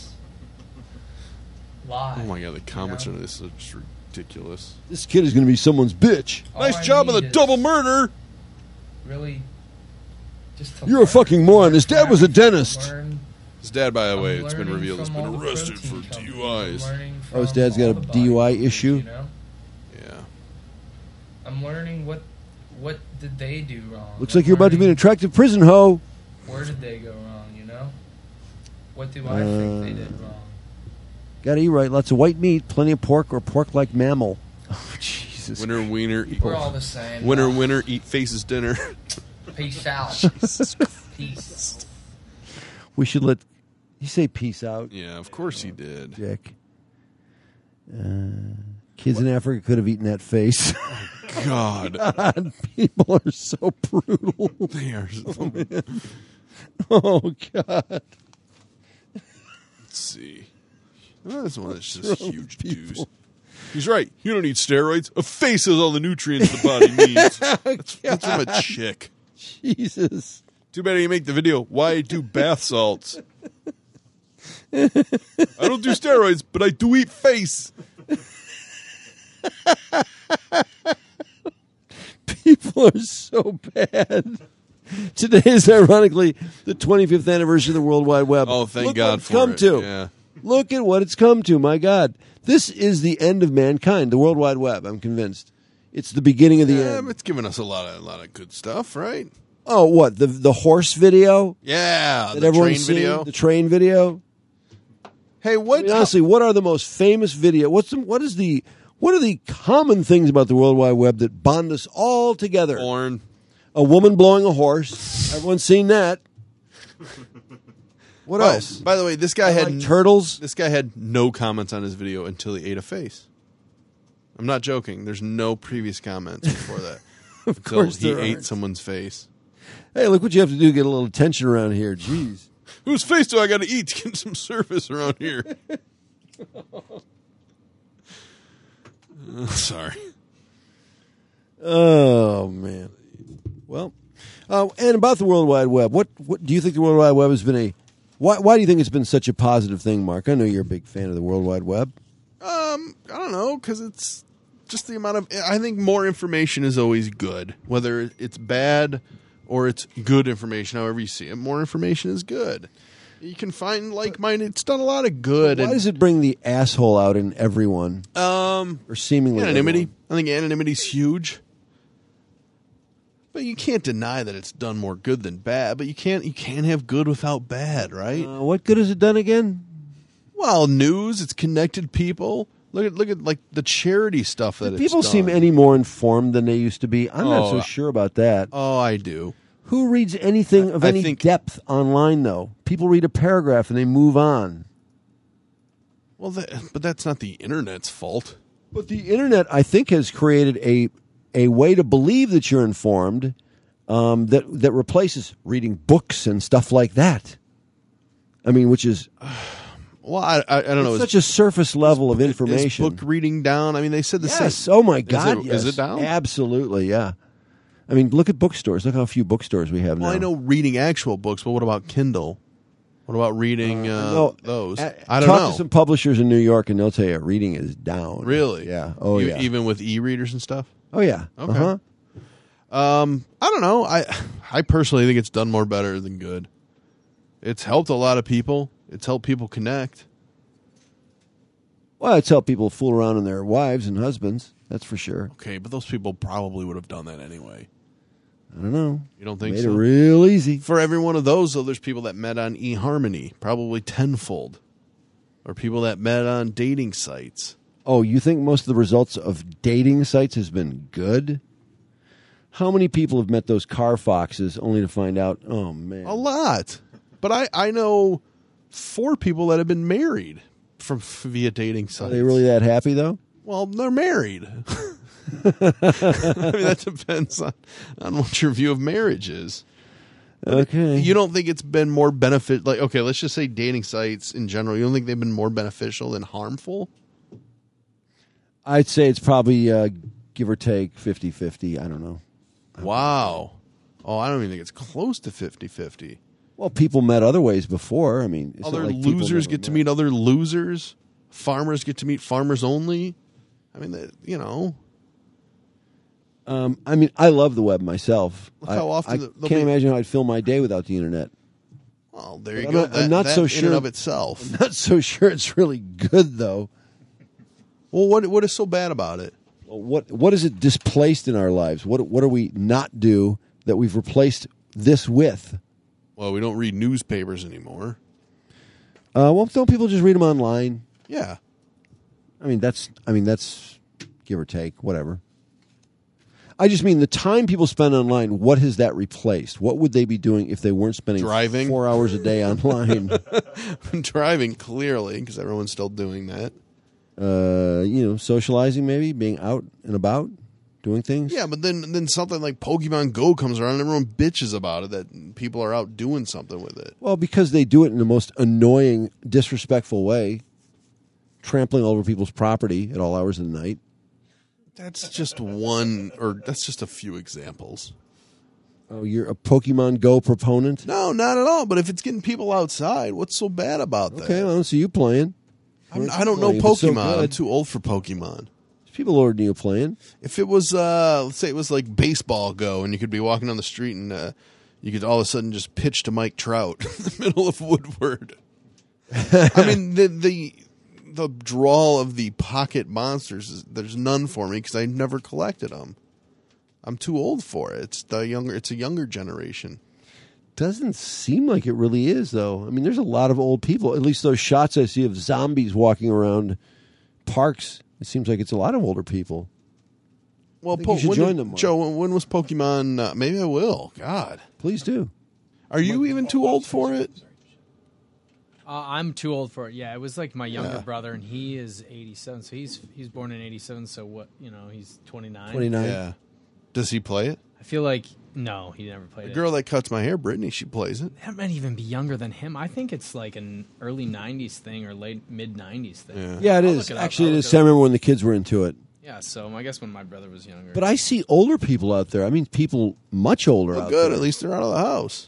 [SPEAKER 16] lie.
[SPEAKER 2] Oh my God, the comments
[SPEAKER 16] you know?
[SPEAKER 2] on this are just ridiculous.
[SPEAKER 1] This kid is going to be someone's bitch.
[SPEAKER 16] All
[SPEAKER 2] Nice
[SPEAKER 16] I
[SPEAKER 2] job on the
[SPEAKER 16] need is
[SPEAKER 2] double murder.
[SPEAKER 16] Really, just to
[SPEAKER 1] You're a
[SPEAKER 16] learn.
[SPEAKER 1] fucking moron. His dad was a dentist.
[SPEAKER 16] Learn-
[SPEAKER 2] His dad, by the
[SPEAKER 16] I'm
[SPEAKER 2] way, it's been
[SPEAKER 16] learning
[SPEAKER 2] revealed, has
[SPEAKER 16] from
[SPEAKER 2] been
[SPEAKER 16] all the
[SPEAKER 2] arrested for
[SPEAKER 16] protein
[SPEAKER 2] D
[SPEAKER 16] companies.
[SPEAKER 2] U Is.
[SPEAKER 16] I'm learning
[SPEAKER 1] Oh, his
[SPEAKER 16] from
[SPEAKER 1] dad's got
[SPEAKER 16] all
[SPEAKER 1] a
[SPEAKER 16] the
[SPEAKER 1] D U I
[SPEAKER 16] bodybuilders,
[SPEAKER 1] issue?
[SPEAKER 16] You know?
[SPEAKER 2] Yeah.
[SPEAKER 16] I'm learning what what did they do wrong.
[SPEAKER 1] Looks
[SPEAKER 16] I'm
[SPEAKER 1] like you're about to be an
[SPEAKER 16] learning
[SPEAKER 1] attractive prison hoe.
[SPEAKER 16] Where did they go wrong? You know, what do I think they did wrong?
[SPEAKER 1] Got to eat right. Lots of white meat, plenty of pork or pork-like mammal. Oh, Jesus.
[SPEAKER 2] Winner, wiener, eat.
[SPEAKER 16] We're all the same.
[SPEAKER 2] Winner, winner, eat faces dinner.
[SPEAKER 16] Peace out. Peace.
[SPEAKER 1] We should let... You say peace out,
[SPEAKER 2] Yeah, of course he did.
[SPEAKER 1] Jack. Uh, kids in Africa could have eaten that face.
[SPEAKER 2] God.
[SPEAKER 1] God, people are so brutal.
[SPEAKER 2] They are so-
[SPEAKER 1] Oh, God.
[SPEAKER 2] Let's see. Oh, this one that's just huge juice. He's right. You don't need steroids. A face has all the nutrients the body needs. That's, that's from a chick.
[SPEAKER 1] Jesus.
[SPEAKER 2] Too bad you make the video. Why do bath salts? I don't do steroids, but I do eat face.
[SPEAKER 1] People are so bad. Today is ironically the twenty-fifth anniversary of the World Wide Web.
[SPEAKER 2] Oh, thank
[SPEAKER 1] Look
[SPEAKER 2] God
[SPEAKER 1] what it's
[SPEAKER 2] for
[SPEAKER 1] come
[SPEAKER 2] it.
[SPEAKER 1] to.
[SPEAKER 2] Yeah.
[SPEAKER 1] Look at what it's come to. My God, this is the end of mankind. The World Wide Web. I'm convinced. It's the beginning of the
[SPEAKER 2] Yeah,
[SPEAKER 1] end.
[SPEAKER 2] but it's giving us a lot of a lot of good stuff, right?
[SPEAKER 1] Oh, what the the horse video
[SPEAKER 2] Yeah,
[SPEAKER 1] that
[SPEAKER 2] the
[SPEAKER 1] everyone's
[SPEAKER 2] train
[SPEAKER 1] seen?
[SPEAKER 2] video.
[SPEAKER 1] The train video.
[SPEAKER 2] Hey, what?
[SPEAKER 1] I mean, honestly, what are the most famous video? What's the, what is the what are the common things about the World Wide Web that bond us all together?
[SPEAKER 2] Porn.
[SPEAKER 1] A woman blowing a horse. Everyone's seen that. What
[SPEAKER 2] Oh,
[SPEAKER 1] else?
[SPEAKER 2] by the way, this guy
[SPEAKER 1] I
[SPEAKER 2] had
[SPEAKER 1] like turtles.
[SPEAKER 2] This guy had no comments on his video until he ate a face. I'm not joking. There's no previous comments before that.
[SPEAKER 1] Of
[SPEAKER 2] until
[SPEAKER 1] course
[SPEAKER 2] he
[SPEAKER 1] there
[SPEAKER 2] ate
[SPEAKER 1] aren't.
[SPEAKER 2] someone's face.
[SPEAKER 1] Hey, look what you have to do to get a little attention around here. Jeez.
[SPEAKER 2] Whose face do I got to eat to get some service around here? Uh, sorry.
[SPEAKER 1] Oh man. Well, uh, and about the World Wide Web, what what do you think the World Wide Web has been a? Why why do you think it's been such a positive thing, Mark? I know you're a big fan of the World Wide Web.
[SPEAKER 2] Um, I don't know, because it's just the amount of. I think more information is always good, whether it's bad or it's good information. However you see it, more information is good. You can find like-minded. It's done a lot of good.
[SPEAKER 1] Why
[SPEAKER 2] and,
[SPEAKER 1] does it bring the asshole out in everyone,
[SPEAKER 2] um,
[SPEAKER 1] or seemingly
[SPEAKER 2] anonymity?
[SPEAKER 1] everyone?
[SPEAKER 2] I think anonymity's huge. But you can't deny that it's done more good than bad. But you can't you can't have good without bad, right?
[SPEAKER 1] Uh, what good has it done again?
[SPEAKER 2] Well, news. It's connected people. Look at look at like the charity stuff that
[SPEAKER 1] Do
[SPEAKER 2] it's
[SPEAKER 1] people
[SPEAKER 2] done.
[SPEAKER 1] seem any more informed than they used to be? I'm not
[SPEAKER 2] Oh,
[SPEAKER 1] so sure about that.
[SPEAKER 2] Oh, I do.
[SPEAKER 1] Who reads anything of
[SPEAKER 2] I
[SPEAKER 1] any
[SPEAKER 2] think-
[SPEAKER 1] depth online, though? People read a paragraph and they move on.
[SPEAKER 2] Well, that, but that's not the internet's fault.
[SPEAKER 1] But the internet, I think, has created a a way to believe that you're informed um, that that replaces reading books and stuff like that. I mean, which is
[SPEAKER 2] Well, I I, I don't know.
[SPEAKER 1] it's
[SPEAKER 2] Is-
[SPEAKER 1] such a surface level of
[SPEAKER 2] is
[SPEAKER 1] information.
[SPEAKER 2] book reading down? I mean, they said the
[SPEAKER 1] yes.
[SPEAKER 2] same.
[SPEAKER 1] Oh my
[SPEAKER 2] Is
[SPEAKER 1] God.
[SPEAKER 2] it-
[SPEAKER 1] yes.
[SPEAKER 2] is it down?
[SPEAKER 1] Absolutely. Yeah. I mean, look at bookstores. Look how few bookstores we have
[SPEAKER 2] Well,
[SPEAKER 1] now.
[SPEAKER 2] I know reading actual books, but what about Kindle? What about reading uh,
[SPEAKER 1] no,
[SPEAKER 2] those?
[SPEAKER 1] uh,
[SPEAKER 2] I don't
[SPEAKER 1] talk
[SPEAKER 2] know.
[SPEAKER 1] to some publishers in New York, and they'll tell you reading is down.
[SPEAKER 2] Really?
[SPEAKER 1] Yeah. Oh,
[SPEAKER 2] You-
[SPEAKER 1] yeah.
[SPEAKER 2] Even with e-readers and stuff?
[SPEAKER 1] Oh, yeah.
[SPEAKER 2] Okay.
[SPEAKER 1] Uh-huh.
[SPEAKER 2] Um, I don't know. I I personally think it's done more better than good. It's helped a lot of people. It's helped people connect.
[SPEAKER 1] Well, it's helped people fool around in their wives and husbands. That's for sure.
[SPEAKER 2] Okay, but those people probably would have done that anyway.
[SPEAKER 1] I don't know.
[SPEAKER 2] You don't think
[SPEAKER 1] Made
[SPEAKER 2] so?
[SPEAKER 1] it real easy.
[SPEAKER 2] For every one of those, though, there's people that met on eHarmony, probably tenfold. Or people that met on dating sites.
[SPEAKER 1] Oh, you think most of the results of dating sites has been good? How many people have met those car foxes only to find out, oh, man.
[SPEAKER 2] A lot. But I, I know four people that have been married from via dating
[SPEAKER 1] Are
[SPEAKER 2] sites.
[SPEAKER 1] they really that happy, though?
[SPEAKER 2] Well, they're married. I mean, that depends on, on what your view of marriage is.
[SPEAKER 1] Okay.
[SPEAKER 2] You don't think it's been more benefit? Like, okay, let's just say dating sites in general. You don't think they've been more beneficial than harmful?
[SPEAKER 1] I'd say it's probably, uh, give or take, fifty-fifty. I don't know.
[SPEAKER 2] Wow. Oh, I don't even think it's close to fifty-fifty.
[SPEAKER 1] Well, people met other ways before. I mean, it's
[SPEAKER 2] Other
[SPEAKER 1] not like people
[SPEAKER 2] losers
[SPEAKER 1] never
[SPEAKER 2] get to
[SPEAKER 1] met.
[SPEAKER 2] meet other losers. Farmers get to meet farmers only. I mean, that- you know.
[SPEAKER 1] Um, I mean, I love the web myself.
[SPEAKER 2] Look
[SPEAKER 1] I,
[SPEAKER 2] how often
[SPEAKER 1] I
[SPEAKER 2] the-
[SPEAKER 1] can't
[SPEAKER 2] there'll be-
[SPEAKER 1] imagine how I'd fill my day without the internet.
[SPEAKER 2] Well, there you
[SPEAKER 1] I'm
[SPEAKER 2] go.
[SPEAKER 1] not,
[SPEAKER 2] That-
[SPEAKER 1] I'm not
[SPEAKER 2] that
[SPEAKER 1] so
[SPEAKER 2] in
[SPEAKER 1] sure
[SPEAKER 2] and of itself.
[SPEAKER 1] I'm not so sure it's really good, though.
[SPEAKER 2] Well, what what is so bad about it?
[SPEAKER 1] Well, what what is it displaced in our lives? What what do we not do that we've replaced this with?
[SPEAKER 2] Well, we don't read newspapers anymore.
[SPEAKER 1] Uh, well, don't people just read them online?
[SPEAKER 2] Yeah.
[SPEAKER 1] I mean, that's I mean that's give or take, whatever. I just mean the time people spend online. What has that replaced? What would they be doing if they weren't spending
[SPEAKER 2] Driving
[SPEAKER 1] four hours a day online?
[SPEAKER 2] Driving, clearly, because everyone's still doing that.
[SPEAKER 1] Uh, you know, socializing, maybe being out and about, doing things.
[SPEAKER 2] Yeah, but then then something like Pokemon Go comes around and everyone bitches about it, that people are out doing something with it.
[SPEAKER 1] Well, because they do it in the most annoying, disrespectful way, trampling all over people's property at all hours of the night.
[SPEAKER 2] That's just one, or that's just a few examples.
[SPEAKER 1] Oh, you're a Pokemon Go proponent?
[SPEAKER 2] No, not at all. But if it's getting people outside, what's so bad about that?
[SPEAKER 1] Okay, well, I don't see you playing.
[SPEAKER 2] I'm,
[SPEAKER 1] Where's
[SPEAKER 2] I don't
[SPEAKER 1] you
[SPEAKER 2] know
[SPEAKER 1] playing if it's so
[SPEAKER 2] Pokemon. I'm
[SPEAKER 1] good?
[SPEAKER 2] too old for Pokemon.
[SPEAKER 1] There's people older than you playing.
[SPEAKER 2] If it was, uh, let's say it was like baseball Go, and you could be walking down the street and uh, you could all of a sudden just pitch to Mike Trout in the middle of Woodward. I mean, the the the drawl of the pocket monsters, is, there's none for me because I never collected them. I'm too old for it. It's the younger. It's a younger generation.
[SPEAKER 1] Doesn't seem like it really is, though. I mean, there's a lot of old people. At least those shots I see of zombies walking around parks, it seems like it's a lot of older people.
[SPEAKER 2] Well,
[SPEAKER 1] I think
[SPEAKER 2] po-
[SPEAKER 1] you should
[SPEAKER 2] when
[SPEAKER 1] join
[SPEAKER 2] did-
[SPEAKER 1] them more.
[SPEAKER 2] Joe, when, when was Pokemon? Uh, maybe I will. God,
[SPEAKER 1] please do.
[SPEAKER 2] Are you even too old for it?
[SPEAKER 14] Uh, I'm too old for it. Yeah, it was like my younger
[SPEAKER 2] Yeah.
[SPEAKER 14] brother, and he is eighty-seven. So he's he's born in eighty-seven. So what? You know, he's twenty-nine.
[SPEAKER 1] twenty-nine.
[SPEAKER 2] Yeah. Does he play it?
[SPEAKER 14] I feel like no, he never played
[SPEAKER 2] The
[SPEAKER 14] it.
[SPEAKER 2] girl that cuts my hair, Brittany, she plays it.
[SPEAKER 14] That might even be younger than him. I think it's like an early nineties thing or late mid nineties thing.
[SPEAKER 2] Yeah,
[SPEAKER 1] Yeah, it
[SPEAKER 14] I'll
[SPEAKER 1] is.
[SPEAKER 14] look up.
[SPEAKER 1] Actually,
[SPEAKER 14] I'll
[SPEAKER 1] it
[SPEAKER 14] look
[SPEAKER 1] is. I remember when the kids were into it.
[SPEAKER 14] Yeah, so I guess when my brother was younger.
[SPEAKER 1] But I see older people out there. I mean, people much older
[SPEAKER 2] Well,
[SPEAKER 1] out
[SPEAKER 2] good.
[SPEAKER 1] there.
[SPEAKER 2] At least they're out of the house.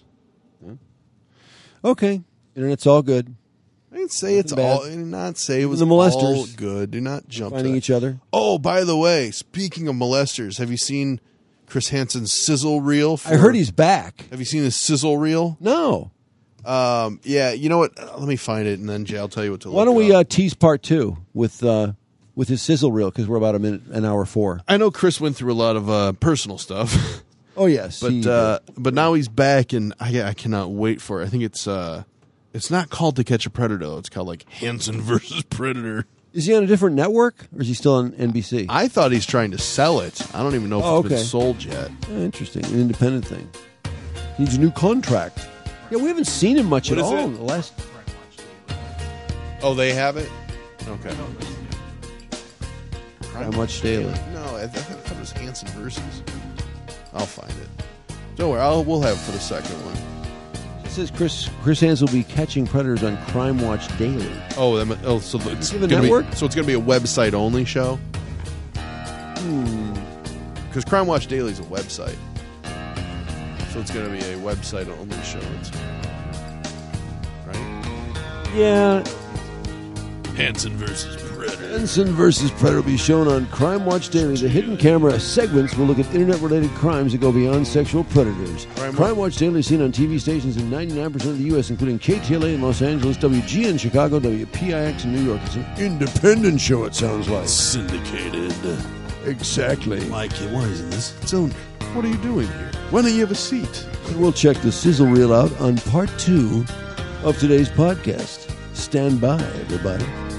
[SPEAKER 1] Okay. Internet's all good.
[SPEAKER 2] I didn't say it's
[SPEAKER 1] Nothing bad.
[SPEAKER 2] all. I did not say it was
[SPEAKER 1] The molesters.
[SPEAKER 2] all good. Do not jump
[SPEAKER 1] Finding
[SPEAKER 2] to that.
[SPEAKER 1] each other.
[SPEAKER 2] Oh, by the way, speaking of molesters, have you seen Chris Hansen's sizzle reel? For,
[SPEAKER 1] I heard he's back.
[SPEAKER 2] Have you seen his sizzle reel?
[SPEAKER 1] No.
[SPEAKER 2] Um, yeah, you know what? Uh, Let me find it, and then Jay, I'll tell you what to look
[SPEAKER 1] Why don't
[SPEAKER 2] up.
[SPEAKER 1] we uh, tease part two with uh, with his sizzle reel, because we're about a minute, an hour four.
[SPEAKER 2] I know Chris went through a lot of uh, personal stuff.
[SPEAKER 1] Oh yes,
[SPEAKER 2] but
[SPEAKER 1] he
[SPEAKER 2] uh, but now he's back, and I, I cannot wait for it. I think it's uh, it's not called To Catch a Predator, though. It's called like Hansen versus Predator.
[SPEAKER 1] Is he on a different network, or is he still on N B C?
[SPEAKER 2] I thought he's trying to sell it. I don't even know if
[SPEAKER 1] Oh,
[SPEAKER 2] it's been
[SPEAKER 1] okay.
[SPEAKER 2] sold yet.
[SPEAKER 1] Oh, interesting, an independent thing. Needs a new contract. Yeah, we haven't seen him much
[SPEAKER 2] What
[SPEAKER 1] at
[SPEAKER 2] is
[SPEAKER 1] all
[SPEAKER 2] it?
[SPEAKER 1] in the last.
[SPEAKER 2] Oh, they have it? Okay.
[SPEAKER 1] How much daily?
[SPEAKER 2] No, I, I thought it was Hansen versus. I'll find it. Don't worry, I'll, we'll have it for the second one.
[SPEAKER 1] It says Chris Chris Hands will be catching predators on Crime Watch Daily.
[SPEAKER 2] Oh, that, oh so it's
[SPEAKER 1] he have a
[SPEAKER 2] gonna
[SPEAKER 1] network?
[SPEAKER 2] be so it's going to be a website only show.
[SPEAKER 1] Hmm.
[SPEAKER 2] Because Crime Watch Daily is a website, so it's going to be a website only show. It's, right?
[SPEAKER 1] Yeah,
[SPEAKER 2] Hanson versus Predator.
[SPEAKER 1] Henson versus Predator will be shown on Crime Watch Daily. The hidden camera segments will look at internet-related crimes that go beyond sexual predators.
[SPEAKER 2] Crime
[SPEAKER 1] Crime Watch Daily is seen on T V stations in ninety-nine percent of the U S, including K T L A in Los Angeles, W G N Chicago, W P I X in New York. It's an independent show, it sounds like.
[SPEAKER 2] Syndicated.
[SPEAKER 1] Exactly.
[SPEAKER 2] Mike, why isn't this its own? What are you doing here? Why don't you have a seat?
[SPEAKER 1] And we'll check the sizzle reel out on part two of today's podcast. Stand by, everybody.